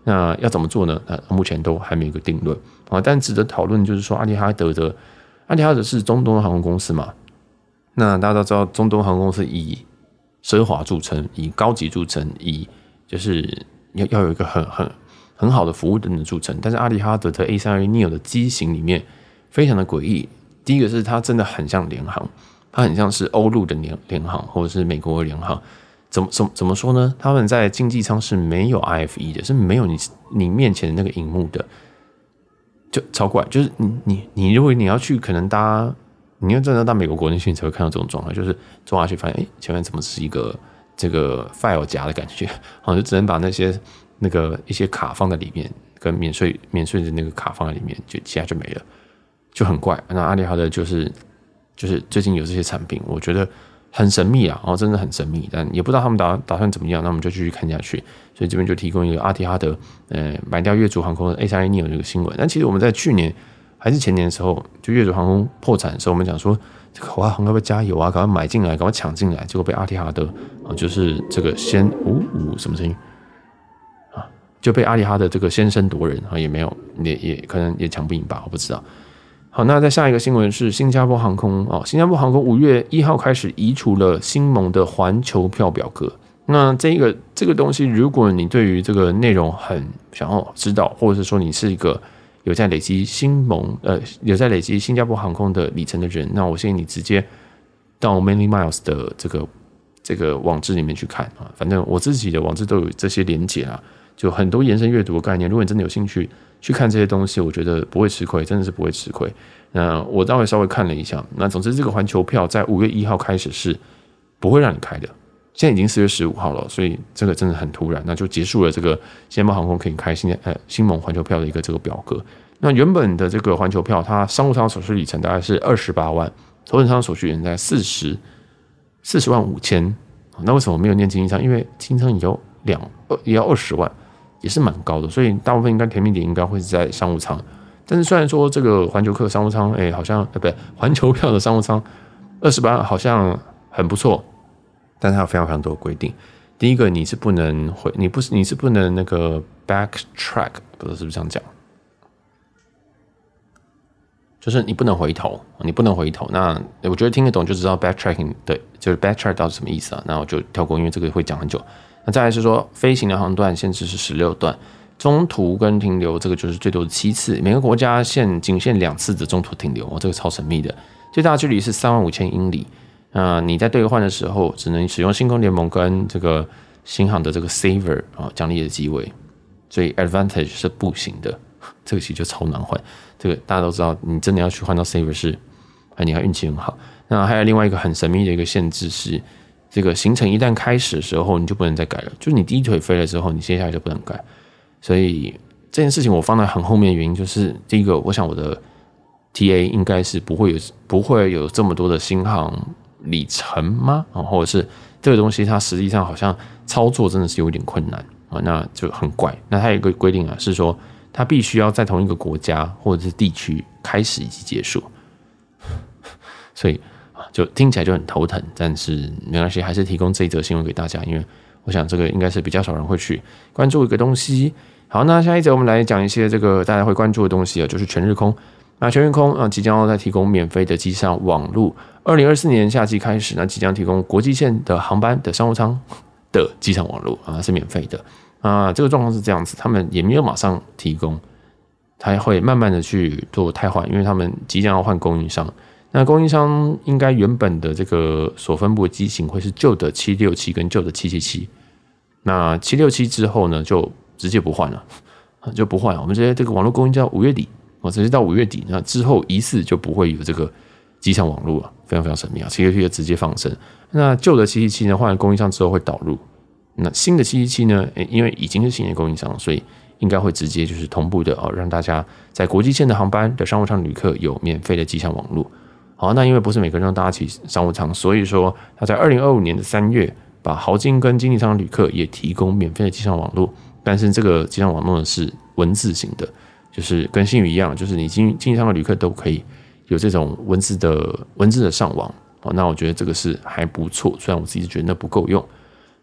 A: 那要怎么做呢？呃，目前都还没有一个定论啊。但值得讨论就是说，阿提哈德的阿提哈德是中东航空公司嘛？那大家都知道，中东航空公司以奢华著称，以高级著称，以就是要要有一个很很很好的服务等等著称。但是阿提哈德的 A 三二一 neo 的机型里面非常的诡异。第一个是它真的很像联航，它很像是欧陆的联联航或者是美国的联航。怎么怎么怎么说呢？他们在经济舱是没有 I F E 的，是没有你你面前的那个荧幕的，就超怪。就是你你你如果你要去可能搭，你要真的到美国国内去，你才会看到这种状况，就是坐下去发现，哎，前面怎么是一个这个 file 夹的感觉，好，就只能把那些那个一些卡放在里面，跟免税免税的那个卡放在里面，就其他就没了，就很怪。那阿里哈德就是就是最近有这些产品，我觉得很神秘啊，哦，真的很神秘，但也不知道他们打打算怎么样，那我们就继续看下去。所以这边就提供一个阿提哈德，呃，买掉越族航空的 A 三二一 neo 这个新闻。但其实我们在去年还是前年的时候，就越族航空破产的时候，我们讲说这个华航要不要加油啊，赶快买进来，赶快抢进来，结果被阿提哈德啊，就是这个先呜呜什么声音啊，就被阿提哈德这个先声夺人啊，也没有，也也可能也抢不赢吧，我不知道。好，那在下一个新闻是新加坡航空哦，新加坡航空五月一号开始移除了新盟的环球票表格。那这个这个东西，如果你对于这个内容很想要知道，或者是说你是一个有在累积新盟呃有在累积新加坡航空的里程的人，那我建议你直接到 Many Miles 的这个这个网志里面去看啊。反正我自己的网志都有这些连结啦，就很多延伸阅读的概念。如果你真的有兴趣去看这些东西，我觉得不会吃亏，真的是不会吃亏。那我待会稍微看了一下，那总之这个环球票在五月一号开始是不会让你开的，现在已经四月十五号了，所以这个真的很突然，那就结束了这个新加坡航空可以开新呃新盟环球票的一个这个表格。那原本的这个环球票，它商务舱手续里程大概是二十八万，头等舱手续里程在四十四十万五千。那为什么没有念经济舱？因为经济舱也要两也要二十万。也是蛮高的，所以大部分应该甜蜜点应该会是在商务舱。但是虽然说这个环球客商务舱，哎，好像呃不对，环球票的商务舱二十八好像很不错，但是它有非常非常多的规定。第一个，你是不能回，你不是你是不能那个 backtrack， 不知道是不是这样讲，就是你不能回头，你不能回头。那我觉得听得懂就知道 backtracking 对，就是 backtrack 到底是什么意思啊？那我就跳过，因为这个会讲很久。那再来是说，飞行的航段限制是十六段，中途跟停留这个就是最多的七次，每个国家限仅限两次的中途停留，哦，这个超神秘的。最大距离是三万五千英里。那你在兑换的时候，只能使用星空联盟跟这个新航的这个 Saver 啊奖励的机位，所以 Advantage 是不行的。这个其实就超难换，这个大家都知道，你真的要去换到 Saver 是，你要运气很好。那还有另外一个很神秘的一个限制是，这个行程一旦开始的时候，你就不能再改了。就是你第一腿飞了之后，你接下来就不能改。所以这件事情我放在很后面的原因，就是第一个，我想我的 T A 应该是不会有不会有这么多的新航里程吗？或者是这个东西它实际上好像操作真的是有点困难啊，那就很怪。那它有一个规定啊，是说它必须要在同一个国家或者是地区开始以及结束，所以就听起来就很头疼，但是没关系，还是提供这一则新闻给大家，因为我想这个应该是比较少人会去关注一个东西。好，那下一则我们来讲一些这个大家会关注的东西啊，就是全日空。那全日空啊，即将要再提供免费的机上网路。二零二四年夏季开始，那即将提供国际线的航班的商务舱的机上网路啊，是免费的啊。这个状况是这样子，他们也没有马上提供，他会慢慢的去做汰换，因为他们即将要换供应商。那供应商应该原本的这个所分布的机型会是旧的七六七跟旧的七七七，那七六七之后呢，就直接不换了，就不换了。我们直接这个网络供应到五月底，我直接到五月底，那之后疑似就不会有这个机场网络了，非常非常神秘啊！七六七就直接放生。那旧的七七七呢，换了供应商之后会导入，那新的七七七呢，因为已经是新的供应商，所以应该会直接就是同步的哦，让大家在国际线的航班的商务舱旅客有免费的机场网络。好，那因为不是每个人都搭起商务舱，所以说他在二零二五年的三月，把豪金跟经济舱旅客也提供免费的机场网络，但是这个机场网络呢是文字型的，就是跟星宇一样，就是你经经济舱的旅客都可以有这种文字的文字的上网。那我觉得这个是还不错，虽然我自己觉得那不够用。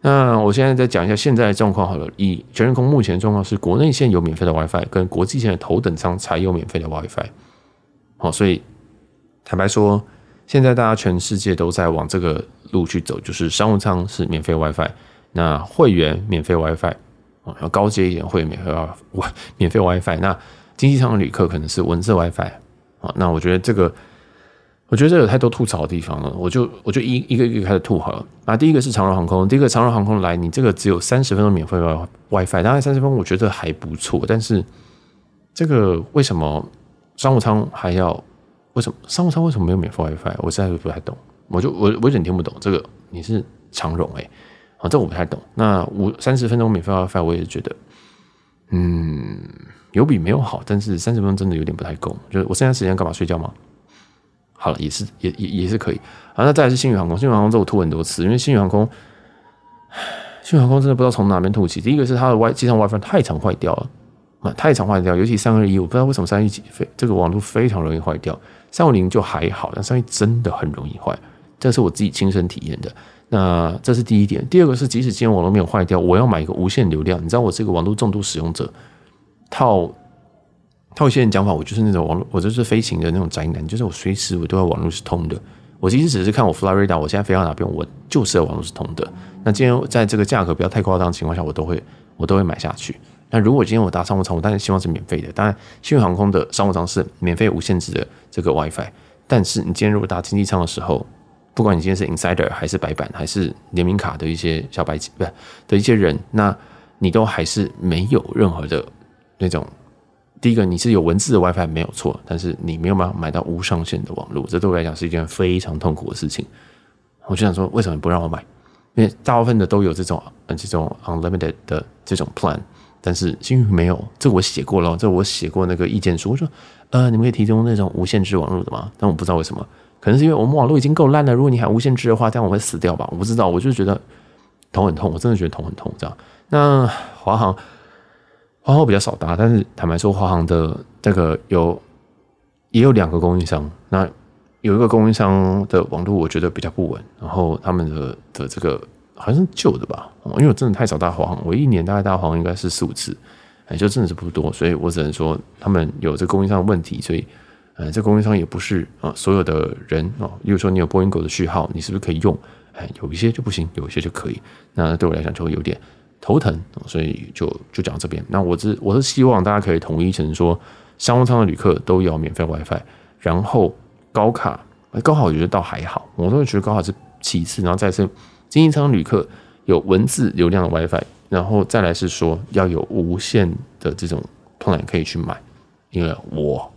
A: 那我现在再讲一下现在的状况好了。以全日空目前的状况是，国内线有免费的 WiFi， 跟国际线的头等舱才有免费的 WiFi。好，所以坦白说，现在大家全世界都在往这个路去走，就是商务舱是免费 WiFi， 那会员免费 WiFi， 要高阶一点会员免费免费 WiFi， 那经济舱的旅客可能是文字 WiFi。那我觉得这个。我觉得这有太多吐槽的地方了，我就我就一一个一个开始吐好了。啊，第一个是长荣航空，第一个长荣航空来，你这个只有三十分钟免费 WiFi， 当然三十分钟我觉得还不错，但是这个为什么商务舱还要？为什么商务舱为什么没有免费 WiFi？ 我实在是不太懂，我就我我有点听不懂这个。你是长荣哎、欸，啊，这我不太懂。那五三十分钟免费 WiFi， 我也觉得，嗯，有比没有好，但是三十分钟真的有点不太够。就是我剩下时间干嘛睡觉吗？好了，也是也也也是可以啊。那再来是星宇航空，星宇航空这我吐很多次，因为星宇航空，星宇航空真的不知道从哪边吐起。第一个是它的 Wi 机上 WiFi 太常坏掉了，啊，太常坏掉，尤其三二一，我不知道为什么三二一这个网络非常容易坏掉，三五零就还好，但三二一真的很容易坏，这是我自己亲身体验的。那这是第一点。第二个是，即使今天网络没有坏掉，我要买一个无线流量，你知道我是个网络重度使用者，套。套一些人讲法，我就是那种网络，我就是飞行的那种宅男，就是我随时我都要网络是通的。我其实只是看我 Florida， 我现在飞到哪边，我就是要网络是通的。那今天在这个价格不要太夸张的情况下，我都会我都会买下去。那如果今天我搭商务舱，我当然希望是免费的。当然，星宇航空的商务舱是免费无限制的这个 WiFi， 但是你今天如果搭经济舱的时候，不管你今天是 Insider 还是白板还是联名卡的一些小白不的一些人，那你都还是没有任何的那种。第一个，你是有文字的 WiFi 没有错，但是你没有办法买到无上限的网络，这对我来讲是一件非常痛苦的事情。我就想说，为什么不让我买？因为大部分的都有这种这种 unlimited 的这种 plan， 但是星宇没有。这我写过了，这我写过那个意见书，我说，呃，你们可以提供那种无限制网络的吗？但我不知道为什么，可能是因为我们网络已经够烂了，如果你还无限制的话，这样我会死掉吧？我不知道，我就觉得头很痛，我真的觉得头很痛。这样，那华航。华航我比较少搭，但是坦白说，华航的这个有也有两个供应商，那有一个供应商的网络我觉得比较不稳，然后他们的的这个好像是旧的吧，因为我真的太少搭华航，我一年大概搭华航应该是四五次，哎，就真的是不多，所以我只能说他们有这供应商的问题，所以呃，这供应商也不是啊所有的人哦，例如说你有 Boeing 的序号，你是不是可以用？哎，有一些就不行，有一些就可以，那对我来讲就会有点。头疼，所以就就讲这边。那我是我是希望大家可以统一成说，商务舱的旅客都要免费 WiFi， 然后高卡，高卡我觉得倒还好，我都觉得高卡是其次，然后再是经济舱旅客有文字流量的 WiFi， 然后再来是说要有无线的这种 plan 可以去买，因为我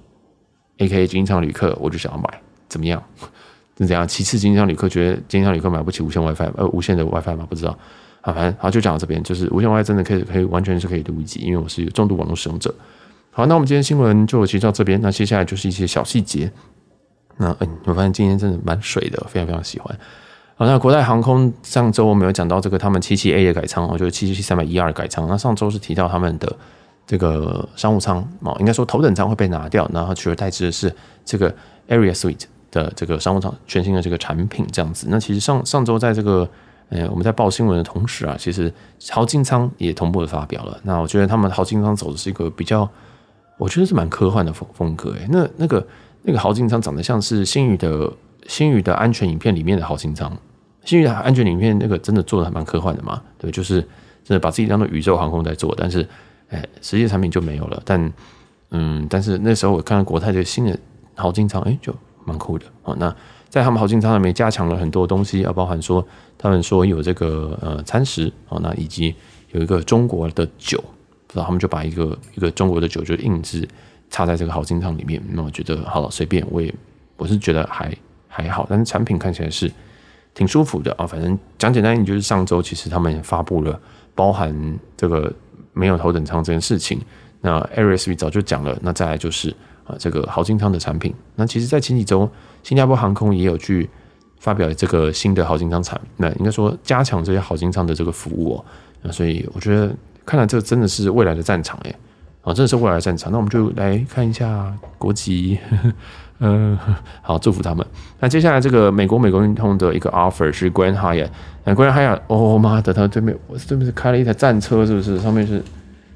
A: A K A 经济舱旅客我就想要买，怎么样？是怎样？其次经济舱旅客觉得经济舱旅客买不起无线 WiFi， 呃，无线的 WiFi 吗？不知道。啊，反正好就讲到这边，就是无线 WiFi 真的可以可以完全是可以录一集，因为我是一个重度网络使用者。好，那我们今天新闻就其实到这边，那接下来就是一些小细节。那嗯，我发现今天真的蛮水的，非常非常喜欢。好，那国泰航空上周我们有讲到这个他们七七 A 的改舱，就是七七七三百一二的改舱。那上周是提到他们的这个商务舱哦，应该说头等舱会被拿掉，然后取而代之的是这个 Area Suite 的这个商务舱全新的这个产品这样子。那其实上上周在这个呃，我们在报新闻的同时啊，其实豪金舱也同步的发表了。那我觉得他们豪金舱走的是一个比较，我觉得是蛮科幻的风风格。哎，那那个那个豪金舱长得像是星宇的星宇的安全影片里面的豪金舱。星宇的安全影片那个真的做的还蛮科幻的嘛？对，就是真的把自己当做宇宙航空在做，但是哎，实际产品就没有了。但嗯，但是那时候我看到国泰这个新的豪金舱，哎，就蛮酷的哦。那在他们豪金舱里面加强了很多东西，要包含说他们说有这个呃餐食哦，那以及有一个中国的酒，不知道他们就把一个一个中国的酒就印制插在这个豪金舱里面。那我觉得好了，随便，我也我是觉得还还好，但是产品看起来是挺舒服的啊。反正讲简单一点，就是上周其实他们也发布了包含这个没有头等舱这件事情。那 Area Suite 早就讲了，那再来就是啊这个豪金舱的产品。那其实，在前几周，新加坡航空也有去发表这个新的豪金舱产，那应该说加强这些豪金舱的这个服务哦。那所以我觉得，看来这真的是未来的战场哎。 哦，真的是未来战场。那我们就来看一下国籍，嗯，好，祝福他们。那接下来这个美国美国运通的一个 offer 是 Grand Hyatt， 那 Grand Hyatt， 哦妈的，他对面我对面是开了一台战车，是不是？上面是，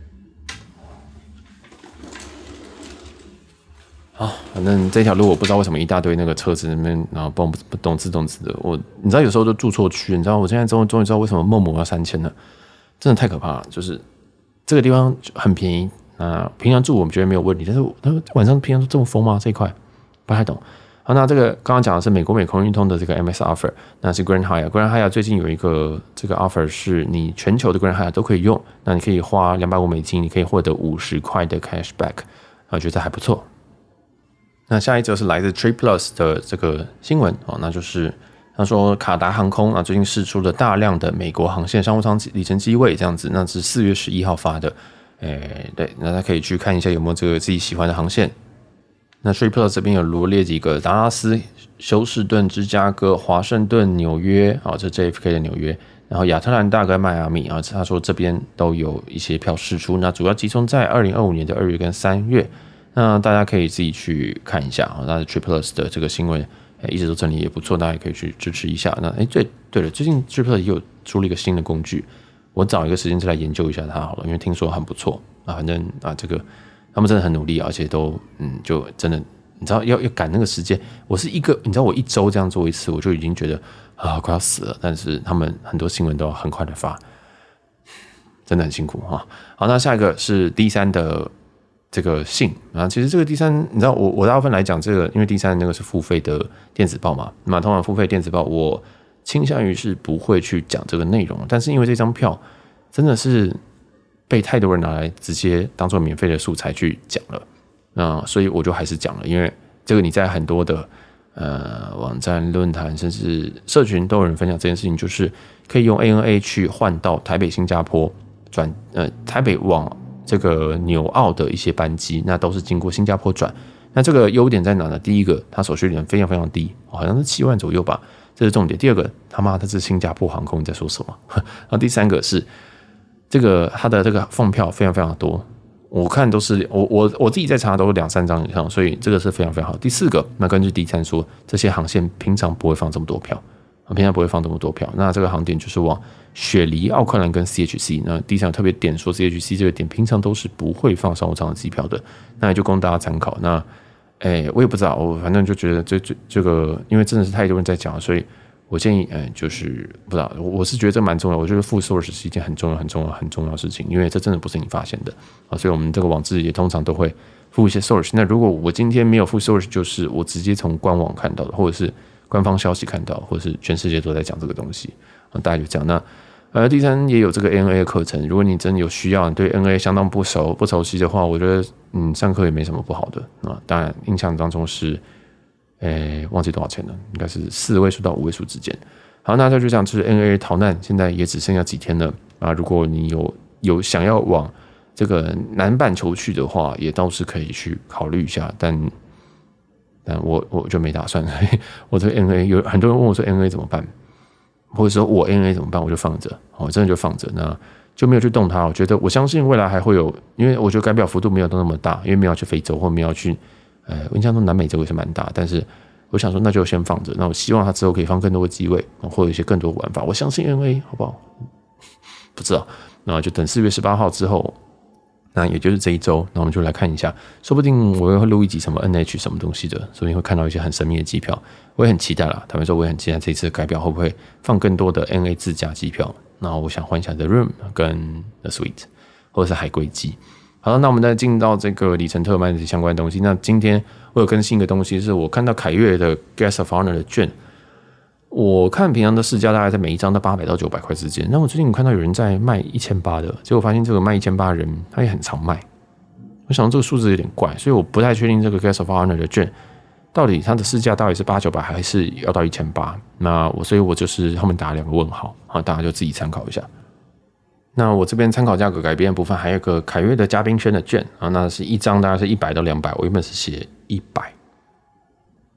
A: 好，反正这条路我不知道为什么一大堆那个车子那边，然后蹦不动自动子的，我你知道有时候就住错区，你知道我现在终终于知道为什么梦某要三千了，真的太可怕了，就是这个地方很便宜。那平常住我们觉得没有问题，但是晚上平常这么疯吗？这一块不太懂。好，那这个刚刚讲的是美国美空运通的这个 M S offer， 那是 Grand Hyatt。Grand Hyatt 最近有一个这个 offer 是你全球的 Grand Hyatt 都可以用，那你可以花两百五美金，你可以获得五十块的 cashback， 我觉得还不错。那下一则是来自 Trip Plus 的这个新闻哦，那就是他说卡达航空啊最近释出了大量的美国航线商务舱里程机位这样子，那是四月十一号发的。诶，对，那他可以去看一下有没有这个自己喜欢的航线。那 Trip Plus 这边有罗列几个达拉斯、休士顿、芝加哥、华盛顿、纽约，啊，这 J F K 的纽约，然后亚特兰大跟迈阿密啊，他说这边都有一些票释出，那主要集中在二零二五年的二月跟三月，那大家可以自己去看一下啊。那 Trip Plus 的这个新闻一直都整理也不错，大家也可以去支持一下。那哎，对对了，最近 Trip Plus 也有出了一个新的工具。我找一个时间再来研究一下它好了，因为听说很不错啊。反正啊，这个他们真的很努力，而且都嗯，就真的你知道要要赶那个时间。我是一个，你知道我一周这样做一次，我就已经觉得啊快要死了。但是他们很多新闻都要很快的发，真的很辛苦哈。好，那下一个是 D 三的这个信啊。其实这个 D 三，你知道我我大部分来讲这个，因为 D 三那个是付费的电子报嘛，那通常付费电子报我倾向于是不会去讲这个内容，但是因为这张票真的是被太多人拿来直接当做免费的素材去讲了，那所以我就还是讲了，因为这个你在很多的呃网站、论坛甚至社群都有人分享这件事情，就是可以用 A N A 去换到台北、新加坡转呃台北往这个纽澳的一些班机，那都是经过新加坡转。那这个优点在哪呢？第一个，它手续费非常非常低，好像是七万左右吧。这是重点。第二个，他妈，它是新加坡航空，你在说什么？然后第三个是这个它的这个放票非常非常多，我看都是我我我自己在查都是两三张以上，所以这个是非常非常好。第四个，那根据第三说，这些航线平常不会放这么多票，平常不会放这么多票。那这个航点就是往雪梨、奥克兰跟 C H C。那第三有特别点说 C H C 这个点平常都是不会放商务舱的机票的，那也就供大家参考。那哎、欸，我也不知道，我反正就觉得这这这个，因为真的是太多人在讲，所以我建议，哎、欸，就是不知道，我是觉得这蛮重要。我觉得附 source 是一件很重要、很重要、很重要的事情，因为这真的不是你发现的啊。所以我们这个网志也通常都会附一些 source。那如果我今天没有附 source， 就是我直接从官网看到的，或者是官方消息看到，或者是全世界都在讲这个东西啊，大概就这样。那呃，第三也有这个 A N A 的课程，如果你真的有需要，你对 N A 相当不熟、不熟悉的话，我觉得嗯，上课也没什么不好的啊。当然，印象当中是，诶，忘记多少钱了，应该是四位数到五位数之间。好，那就这样，就是 N A 逃难现在也只剩下几天了啊。如果你有有想要往这个南半球去的话，也倒是可以去考虑一下，但但我我就没打算。我对 N A 有很多人问我说 N A 怎么办？或者说我 N A 怎么办？我就放着，我真的就放着，那就没有去动它。我觉得，我相信未来还会有，因为我觉得改表幅度没有到那么大，因为没有去非洲或没有去，呃，我印象中南美洲也是蛮大，但是我想说，那就先放着。那我希望它之后可以放更多的机位，或者一些更多的玩法。我相信 N A 好不好？不知道，那就等四月十八号之后。那也就是这一周，那我们就来看一下，说不定我会录一集什么 N H 什么东西的，说不定会看到一些很神秘的机票，我也很期待啦。他们说我也很期待这一次的改表会不会放更多的 N A 自驾机票。那我想换一下 The Room 跟 The Suite 或者是海龟机。好了，那我们再进到这个里程特卖的相关的东西。那今天我有更新一个东西，是我看到凯越的 Guest of Honor 的券。我看平常的市价大概在每一张在八百到九百块之间，那我最近有看到有人在卖一千八的，结果发现这个卖一千八的人他也很常卖，我想这个数字有点怪，所以我不太确定这个 Guest of Honor 的券到底它的市价到底是八九百还是要到一千八，那我所以我就是后面打两个问号，好，大家就自己参考一下。那我这边参考价格改变的部分还有一个凯越的嘉宾圈的券啊，那是一张大概是一百到两百，我原本是写一百。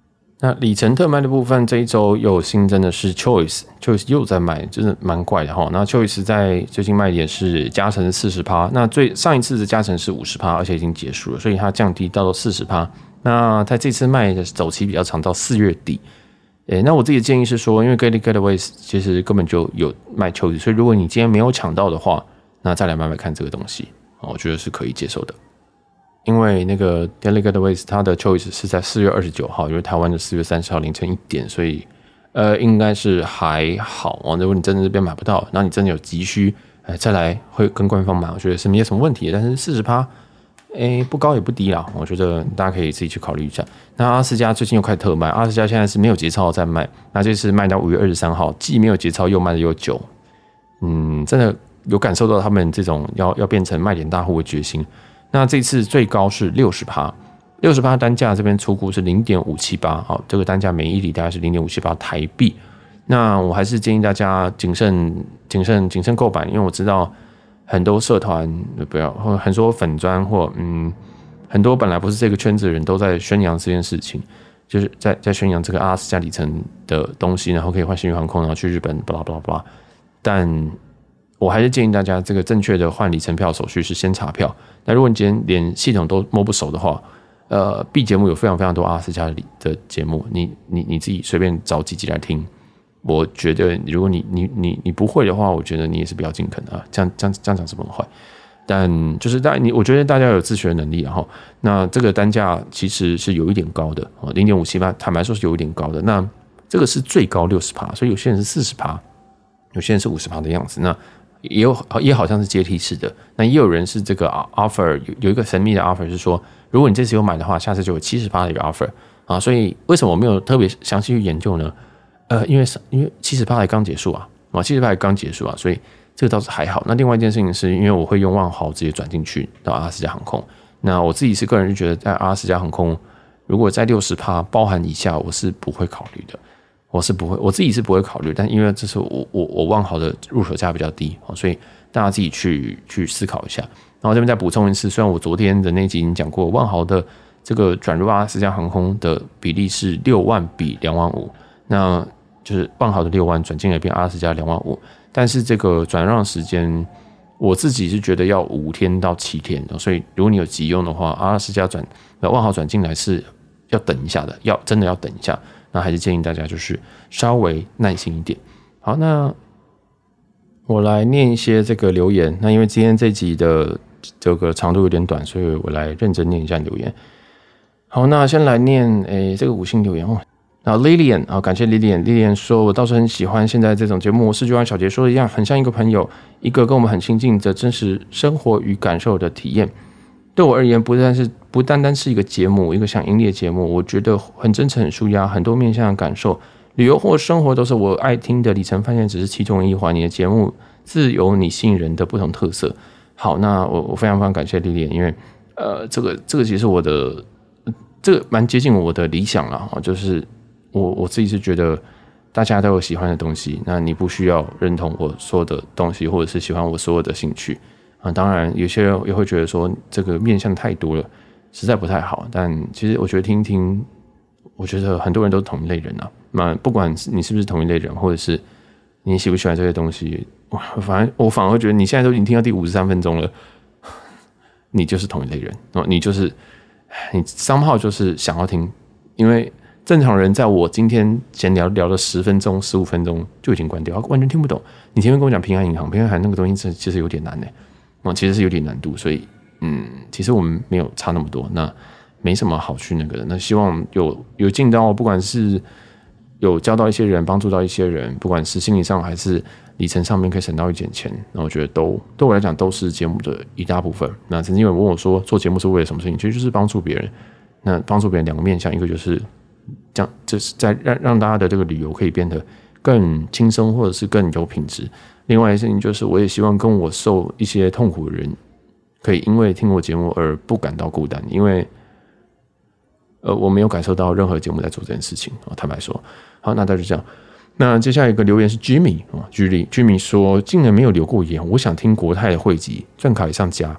A: 那里程特卖的部分，这一周又新增的是 Choice，Choice 又在卖，真的蛮怪的哈。那 Choice 在最近卖点是加成 百分之四十， 那最上一次的加成是 百分之五十， 而且已经结束了，所以它降低到了 百分之四十。那在这次卖的走期比较长，到四月底。欸、那我自己的建议是说，因为 Getty Getaways 其实根本就有卖 Choice， 所以如果你今天没有抢到的话，那再来买买看这个东西，我觉得是可以接受的。因为那个 Getty Getaways 它的 Choice 是在四月二十九号，因为台湾的四月三十号凌晨一点，所以呃应该是还好哦。如果你真的这边买不到，那你真的有急需，哎再来会跟官方买，我觉得是没有什么问题的。但是 百分之四十，哎，不高也不低啦，我觉得大家可以自己去考虑一下。那阿斯加最近又开始特卖，阿斯加现在是没有节操在卖，那这次卖到五月二十三号，既没有节操又卖的又久，嗯，真的有感受到他们这种要要变成卖点大户的决心。那这次最高是 百分之六十， 百分之六十 单价这边出估是 零点五七八， 好，这个单价每一里大概是 零点五七八 台币。那我还是建议大家谨慎谨慎谨慎购买，因为我知道很多社团不要或很多粉专或嗯很多本来不是这个圈子的人都在宣扬这件事情，就是在在宣扬这个阿拉斯加里程的东西，然后可以换星宇航空，然后去日本，巴拉巴拉巴拉。但我还是建议大家，这个正确的换里程票手续是先查票。那如果你今天连系统都摸不熟的话，呃 ，B 节目有非常非常多阿拉斯加的节目，你你你自己随便找几集来听。我觉得，如果你你你你不会的话，我觉得你也是不要进坑啊。这样这样这样讲是不很坏，但就是大你，我觉得大家有自学的能力，然后那这个单价其实是有一点高的，零点五七八，坦白说是有一点高的。那这个是最高 百分之六十， 所以有些人是 百分之四十， 有些人是 百分之五十 的样子。那也有也好像是阶梯式的，那也有人是这个 offer 有有一个神秘的 offer 是说，如果你这次有买的话，下次就有 百分之七十 的一个 offer 啊。所以为什么我没有特别详细去研究呢？呃，因为因为 百分之七十 才刚结束啊，啊 百分之七十 才刚结束啊，所以这个倒是还好。那另外一件事情是因为我会用万豪直接转进去到阿拉斯加航空，那我自己是个人就觉得在阿拉斯加航空，如果在 百分之六十 包含以下，我是不会考虑的。我是不会，我自己是不会考虑，但因为这是我我我万豪的入手价比较低，所以大家自己去去思考一下。然后这边再补充一次，虽然我昨天的那集已经讲过，万豪的这个转入阿拉斯加航空的比例是六万比两万五，那就是万豪的六万转进来变阿拉斯加两万五，但是这个转让时间我自己是觉得要五天到七天，所以如果你有急用的话，阿拉斯加转万豪转进来是要等一下的，要真的要等一下。那还是建议大家就是稍微耐心一点。好，那我来念一些这个留言。那因为今天这集的这个长度有点短，所以我来认真念一下留言。好，那先来念诶这个五星留言哦。然后 Lilian 啊，感谢 Lilian。Lilian 说，我倒是很喜欢现在这种节目模式，就像小杰说的一样，很像一个朋友，一个跟我们很亲近的真实生活与感受的体验。对我而言，不但是不单单是一个节目，一个想盈利的节目，我觉得很真诚、很舒压，很多面向的感受，旅游或生活都是我爱听的里程饭店，只是其中一环。你的节目自有你吸引人的不同特色。好，那我我非常非常感谢莉莉，因为呃，这个这个其实我的这个蛮接近我的理想啦，就是我我自己是觉得大家都有喜欢的东西，那你不需要认同我说的东西，或者是喜欢我所有的兴趣。啊，当然，有些人也会觉得说这个面向太多了，实在不太好。但其实我觉得听一听，我觉得很多人都是同一类人啊。那不管你是不是同一类人，或者是你喜不喜欢这些东西，反正我反而会觉得你现在都已经听到第五十三分钟了，你就是同一类人，你就是你somehow就是想要听，因为正常人在我今天闲聊聊了十分钟、十五分钟就已经关掉，完全听不懂。你前面跟我讲平安银行，平安银行那个东西其实有点难呢、欸。哦，其实是有点难度，所以嗯，其实我们没有差那么多，那没什么好去那个的。那希望有有进到，不管是有教到一些人，帮助到一些人，不管是心理上还是里程上面可以省到一点钱，那我觉得都对我来讲都是节目的一大部分。那曾经有人问我说，做节目是为了什么事情？其实就是帮助别人。那帮助别人两个面向，一个就是这样，就是在让让大家的这个旅游可以变得更轻松，或者是更有品质。另外一件事情就是，我也希望跟我受一些痛苦的人，可以因为听我节目而不感到孤单，因为，呃，我没有感受到任何节目在做这件事情。坦白说，好，那大家就这样。那接下来一个留言是 Jimmy 啊 ，Jimmy Jimmy 说，竟然没有留过言，我想听国泰的汇集，钻卡也上加，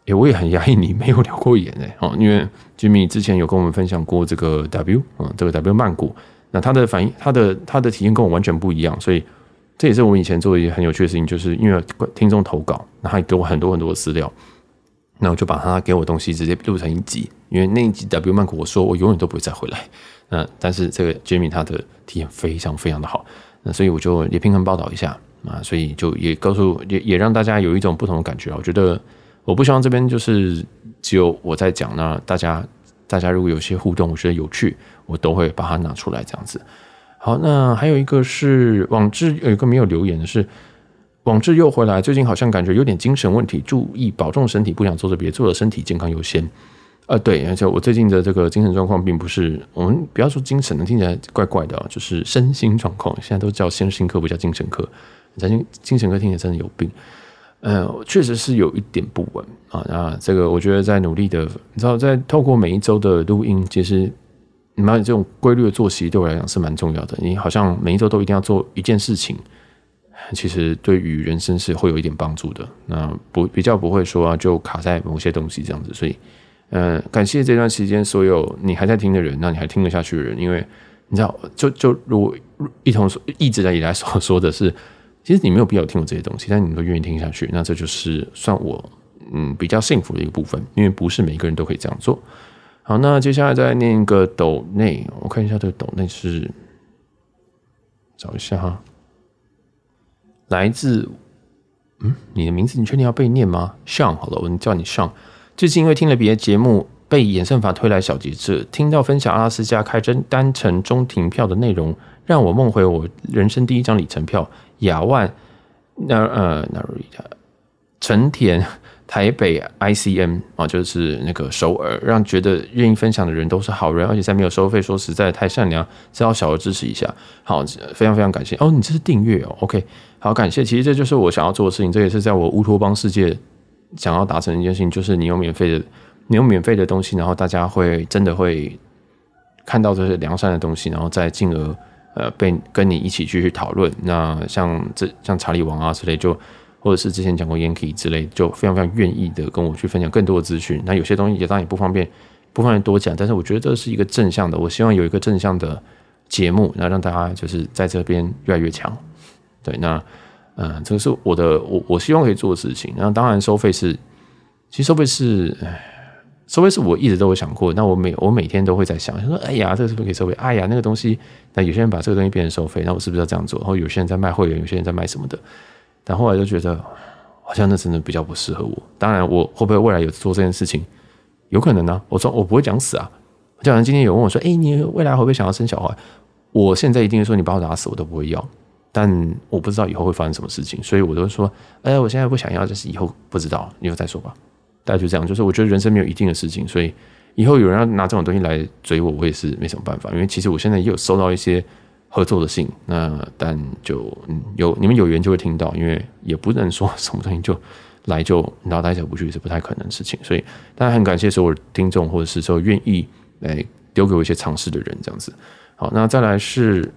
A: 欸，我也很压抑你没有留过言哎，哦，因为 Jimmy 之前有跟我们分享过这个 W，嗯，这个 W 曼谷，那他的反应，他的他的体验跟我完全不一样，所以这也是我以前做的一件很有趣的事情，就是因为听众投稿，那他给我很多很多的资料，那我就把他给我的东西直接录成一集，因为那一集 W 曼谷我说我永远都不会再回来，那但是这个 Jimmy 他的体验非常非常的好，那所以我就也平衡报道一下啊，所以就也告诉也也让大家有一种不同的感觉，我觉得。我不希望这边就是只有我在讲，那大家大家如果有些互动，我觉得有趣，我都会把它拿出来这样子。好，那还有一个是网志有一个没有留言的是，网志又回来，最近好像感觉有点精神问题，注意保重身体，不想做就别做了，身体健康优先。呃，对，而且我最近的这个精神状况并不是，我们不要说精神的，听起来怪怪的，就是身心状况，现在都叫身心科，不叫精神科，精神科听起来真的有病。呃，确实是有一点不稳啊。那这个我觉得在努力的，你知道，在透过每一周的录音，其实你们这种规律的作息对我来讲是蛮重要的。你好像每一周都一定要做一件事情，其实对于人生是会有一点帮助的。那不比较不会说、啊、就卡在某些东西这样子。所以，呃，感谢这段时间所有你还在听的人，那你还听得下去的人，因为你知道，就就如果一同一直以来所说的是。其实你没有必要听我这些东西，但你们都愿意听下去，那这就是算我嗯比较幸福的一个部分，因为不是每个人都可以这样做。好，那接下来再念一个斗内，我看一下这个斗内是找一下哈，来自嗯你的名字你确定要被念吗？上好了，我叫你上。最近因为听了别的节目，被演算法推来小节制，听到分享阿拉斯加开征单程中停票的内容，让我梦回我人生第一张里程票。亚万那呃那成田台北 I C M 啊，就是那个首尔，让觉得愿意分享的人都是好人，而且在没有收费，说实在太善良，只要小额支持一下，好，非常非常感谢哦，你这是订阅哦 ，OK， 好感谢，其实这就是我想要做的事情，这也是在我乌托邦世界想要达成的一件事情，就是你有免费的，你有免费的东西，然后大家会真的会看到这些良善的东西，然后再进而。呃，被跟你一起去去讨论，那像这像查理王啊之类就，或者是之前讲过 Yankee 之类，就非常非常愿意的跟我去分享更多的资讯。那有些东西也当然也不方便，不方便多讲，但是我觉得这是一个正向的，我希望有一个正向的节目，那让大家就是在这边越来越强。对，那呃，这个是我的我我希望可以做的事情。那当然收费是，其实收费是。收费是我一直都有想过，那我每我每天都会在想，说，哎呀，这个是不是可以收费？哎呀，那个东西，那有些人把这个东西变成收费，那我是不是要这样做？然后有些人在卖会员，有些人在卖什么的，但后来就觉得好像那真的比较不适合我。当然，我会不会未来有做这件事情？有可能呢、啊。我说我不会讲死啊。就好像今天有问我说，哎，你未来会不会想要生小孩？我现在一定会说，你把我打死我都不会要。但我不知道以后会发生什么事情，所以我都说，哎，我现在不想要，就是以后不知道，以后再说吧。大概就这样，就是我觉得人生没有一定的事情，所以以后有人要拿这种东西来追我，我也是没什么办法。因为其实我现在也有收到一些合作的信，那但就、嗯、有你们有缘就会听到，因为也不能说什么东西就来就然后大家不去是不太可能的事情。所以当然很感谢所有听众或者是说愿意来丢给我一些尝试的人，这样子。好，那再来是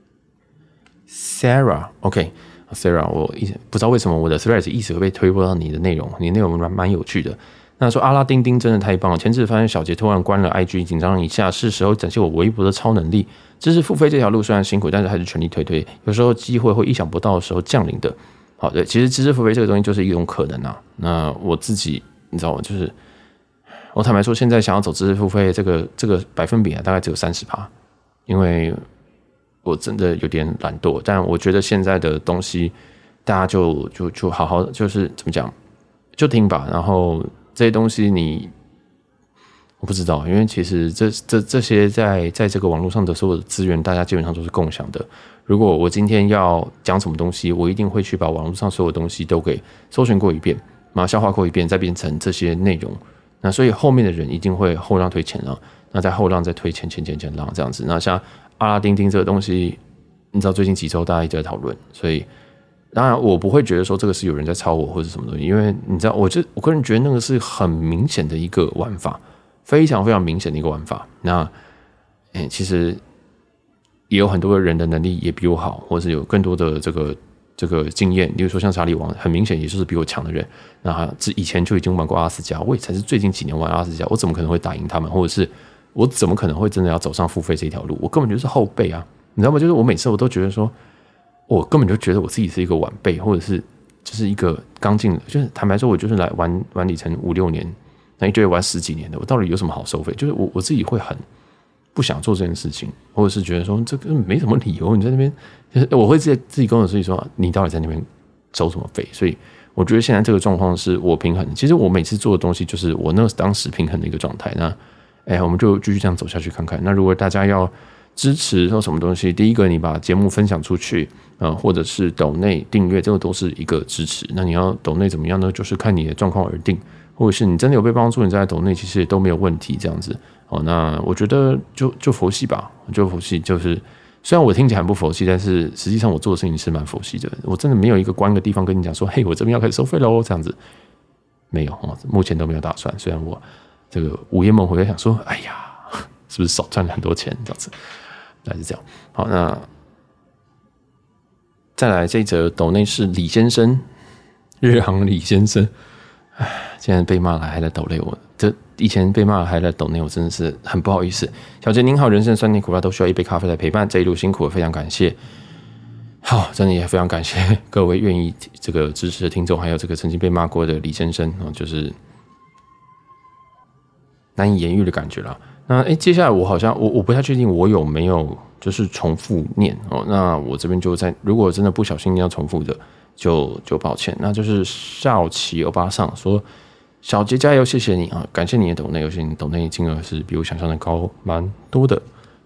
A: Sarah，OK。Sarah， 我不知道为什么我的 threads 一直会被推播到你的内容，你的内容蛮蛮有趣的。那说阿拉丁丁真的太棒了，前次发现小杰突然关了 I G， 紧张一下，是时候展现我微薄的超能力。知识付费这条路虽然辛苦，但是还是全力推推。有时候机会会意想不到的时候降临的。好的，其实知识付费这个东西就是一种可能啊。那我自己你知道吗？就是我坦白说，现在想要走知识付费这个这个百分比啊，大概只有 百分之三十， 因为。我真的有点懒惰，但我觉得现在的东西，大家就就就好好，就是怎么讲，就听吧。然后这些东西你，我不知道，因为其实这这这些在在这个网络上的所有的资源，大家基本上都是共享的。如果我今天要讲什么东西，我一定会去把网络上所有东西都给搜寻过一遍，然后消化过一遍，再变成这些内容。那所以后面的人一定会后浪推前浪，那在后浪再推前前前前浪这样子。那像阿拉丁丁这个东西，你知道最近几周大家一直在讨论，所以当然我不会觉得说这个是有人在抄我或者什么东西，因为你知道，我就我个人觉得那个是很明显的一个玩法，非常非常明显的一个玩法。那、欸、其实也有很多人的能力也比我好，或是有更多的这个这个经验，比如说像查理王，很明显也就是比我强的人，那他以前就已经玩过阿拉斯加，我也才是最近几年玩阿拉斯加，我怎么可能会打赢他们，或者是我怎么可能会真的要走上付费这条路？我根本就是后辈啊，你知道吗？就是我每次我都觉得说，我根本就觉得我自己是一个晚辈，或者是就是一个刚进，就是坦白说，我就是来玩玩里程五六年，那一堆玩十几年的，我到底有什么好收费？就是我我自己会很不想做这件事情，或者是觉得说这个没什么理由，你在那边，就是我会自己自己跟我自己说，你到底在那边收什么费？所以我觉得现在这个状况是我平衡的。其实我每次做的东西就是我那当时平衡的一个状态。那哎，我们就继续这样走下去看看。那如果大家要支持或什么东西，第一个你把节目分享出去，呃，或者是抖内订阅，这个都是一个支持。那你要抖内怎么样呢？就是看你的状况而定，或者是你真的有被帮助，你在抖内其实也都没有问题，这样子。哦，那我觉得就就佛系吧，就佛系。就是虽然我听起来很不佛系，但是实际上我做的事情是蛮佛系的。我真的没有一个关个地方跟你讲说，嘿，我这边要开始收费喽，这样子没有哦，目前都没有打算。虽然我这个午夜梦回在想说，哎呀，是不是少赚了很多钱这样子？大概是这样。好，那再来这一则抖内是李先生，日航李先生，唉，现在被骂了还在抖内我，这以前被骂了还在抖内我，真的是很不好意思。小杰您好，人生酸甜苦辣都需要一杯咖啡来陪伴，这一路辛苦了，非常感谢。好，真的也非常感谢各位愿意这个支持的听众，还有这个曾经被骂过的李先生，就是难以言喻的感觉啦。那哎，接下来我好像我我不太确定我有没有就是重复念哦。那我这边就在，如果真的不小心要重复的，就就抱歉。那就是少奇欧巴桑说，小杰加油，谢谢你啊，感谢你的抖内，尤其你抖内金额是比我想象的高蛮多的。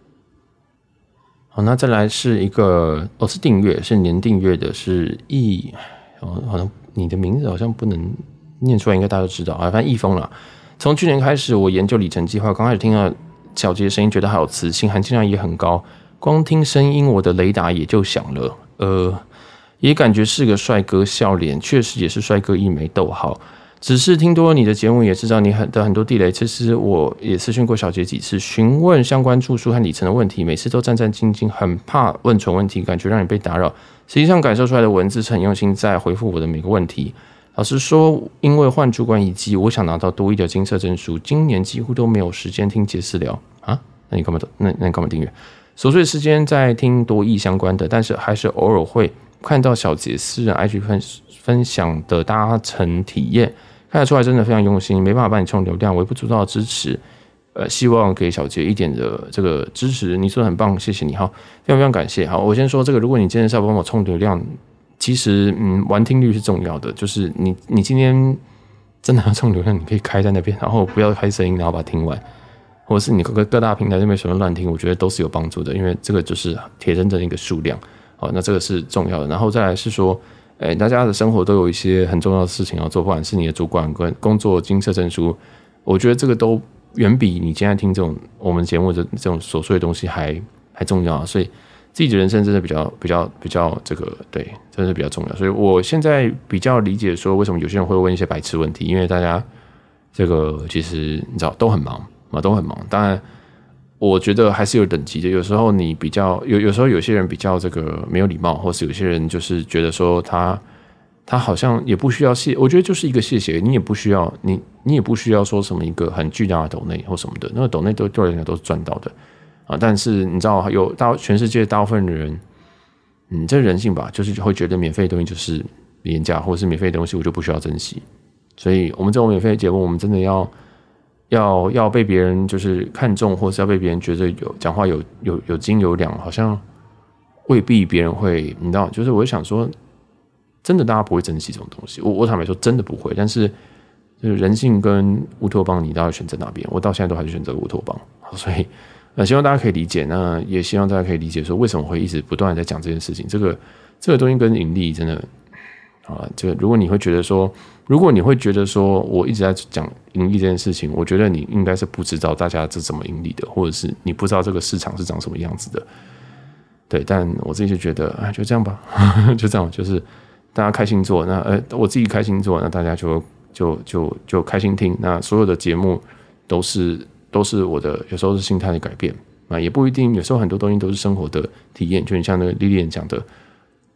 A: 好，那再来是一个哦，是订阅，是年订阅的，是易哦，好像你的名字好像不能念出来，应该大家都知道啊，反正易峰啦。从去年开始，我研究里程计划，刚开始听到小杰的声音，觉得好有磁性，含金量也很高。光听声音，我的雷达也就响了。呃，也感觉是个帅哥，笑脸确实也是帅哥一枚逗号。只是听多了你的节目，也知道你很的很多地雷。其实我也私讯过小杰几次，询问相关住宿和里程的问题，每次都战战兢兢，很怕问蠢问题，感觉让你被打扰。实际上感受出来的文字是很用心在回复我的每个问题。老实说，因为换主管以及我想拿到多一的金色证书，今年几乎都没有时间听杰私聊啊。那你干嘛？那那你干嘛订阅？琐碎时间在听多益相关的，但是还是偶尔会看到小杰私人 I G 分分享的搭乘体验，看得出来真的非常用心，没办法帮你冲流量，微不足道的支持。呃，希望给小杰一点的这个支持，你说的很棒，谢谢你，好，非常非常感谢。好，我先说这个，如果你今天是要帮我冲流量。其实，嗯，完听率是重要的，就是你你今天真的要冲流量，你可以开在那边，然后不要开声音，然后把它听完，或者是你各各大平台那边随便乱听，我觉得都是有帮助的，因为这个就是铁真正的一个数量，好，那这个是重要的。然后再来是说，哎，大家的生活都有一些很重要的事情要做，不管是你的主管跟工作金色证书，我觉得这个都远比你现在听这种我们节目的这种琐碎的东西还还重要，所以。自己的人生真的比较比较比较这个对，真的是比较重要。所以我现在比较理解说，为什么有些人会问一些白痴问题，因为大家这个其实你知道都很忙嘛，都很忙。当然，我觉得还是有等级的。有时候你比较有，有时候有些人比较这个没有礼貌，或是有些人就是觉得说他他好像也不需要谢，我觉得就是一个谢谢，你也不需要你你也不需要说什么一个很巨大的抖内或什么的，那个抖内都对人家都是赚到的。啊，但是你知道，有大全世界大部分的人，嗯，这是人性吧，就是会觉得免费的东西就是廉价，或者是免费的东西我就不需要珍惜。所以，我们这种免费的节目，我们真的要要要被别人就是看重，或是要被别人觉得有讲话有有有斤有两，好像未必别人会，你知道，就是我想说，真的大家不会珍惜这种东西。我我坦白说，真的不会。但是，就是人性跟乌托邦，你到底选择哪边？我到现在都还是选择乌托邦，所以。呃，希望大家可以理解，那也希望大家可以理解说为什么会一直不断的在讲这件事情。这个这个东西跟盈利真的啊，这个如果你会觉得说，如果你会觉得说我一直在讲盈利这件事情，我觉得你应该是不知道大家是怎么盈利的，或者是你不知道这个市场是长什么样子的。对，但我自己就觉得啊，就这样吧，就这样，就是大家开心做，那呃我自己开心做，那大家就就就就开心听。那所有的节目都是。都是我的，有时候是心态的改变啊，也不一定。有时候很多东西都是生活的体验，就你像那个 Lilian 讲的，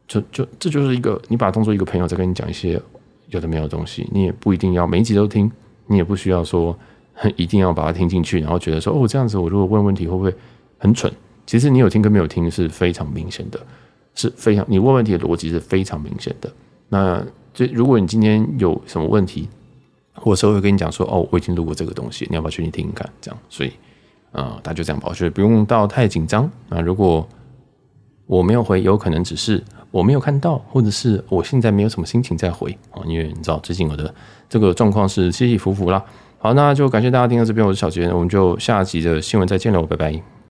A: 就就这就是一个你把它当做一个朋友在跟你讲一些有的没有的东西，你也不一定要每一集都听，你也不需要说一定要把它听进去，然后觉得说哦这样子我如果问问题会不会很蠢？其实你有听跟没有听是非常明显的，是非常你问问题的逻辑是非常明显的。那就如果你今天有什么问题，或者会跟你讲说哦我已经录过这个东西，你要不要去听听看？这样，所以呃大家就这样吧，我觉得不用到太紧张。那如果我没有回，有可能只是我没有看到，或者是我现在没有什么心情再回，因为你知道最近我的这个状况是起起伏伏啦。好，那就感谢大家听到这边，我是小杰，我们就下集的新闻再见喽，拜拜。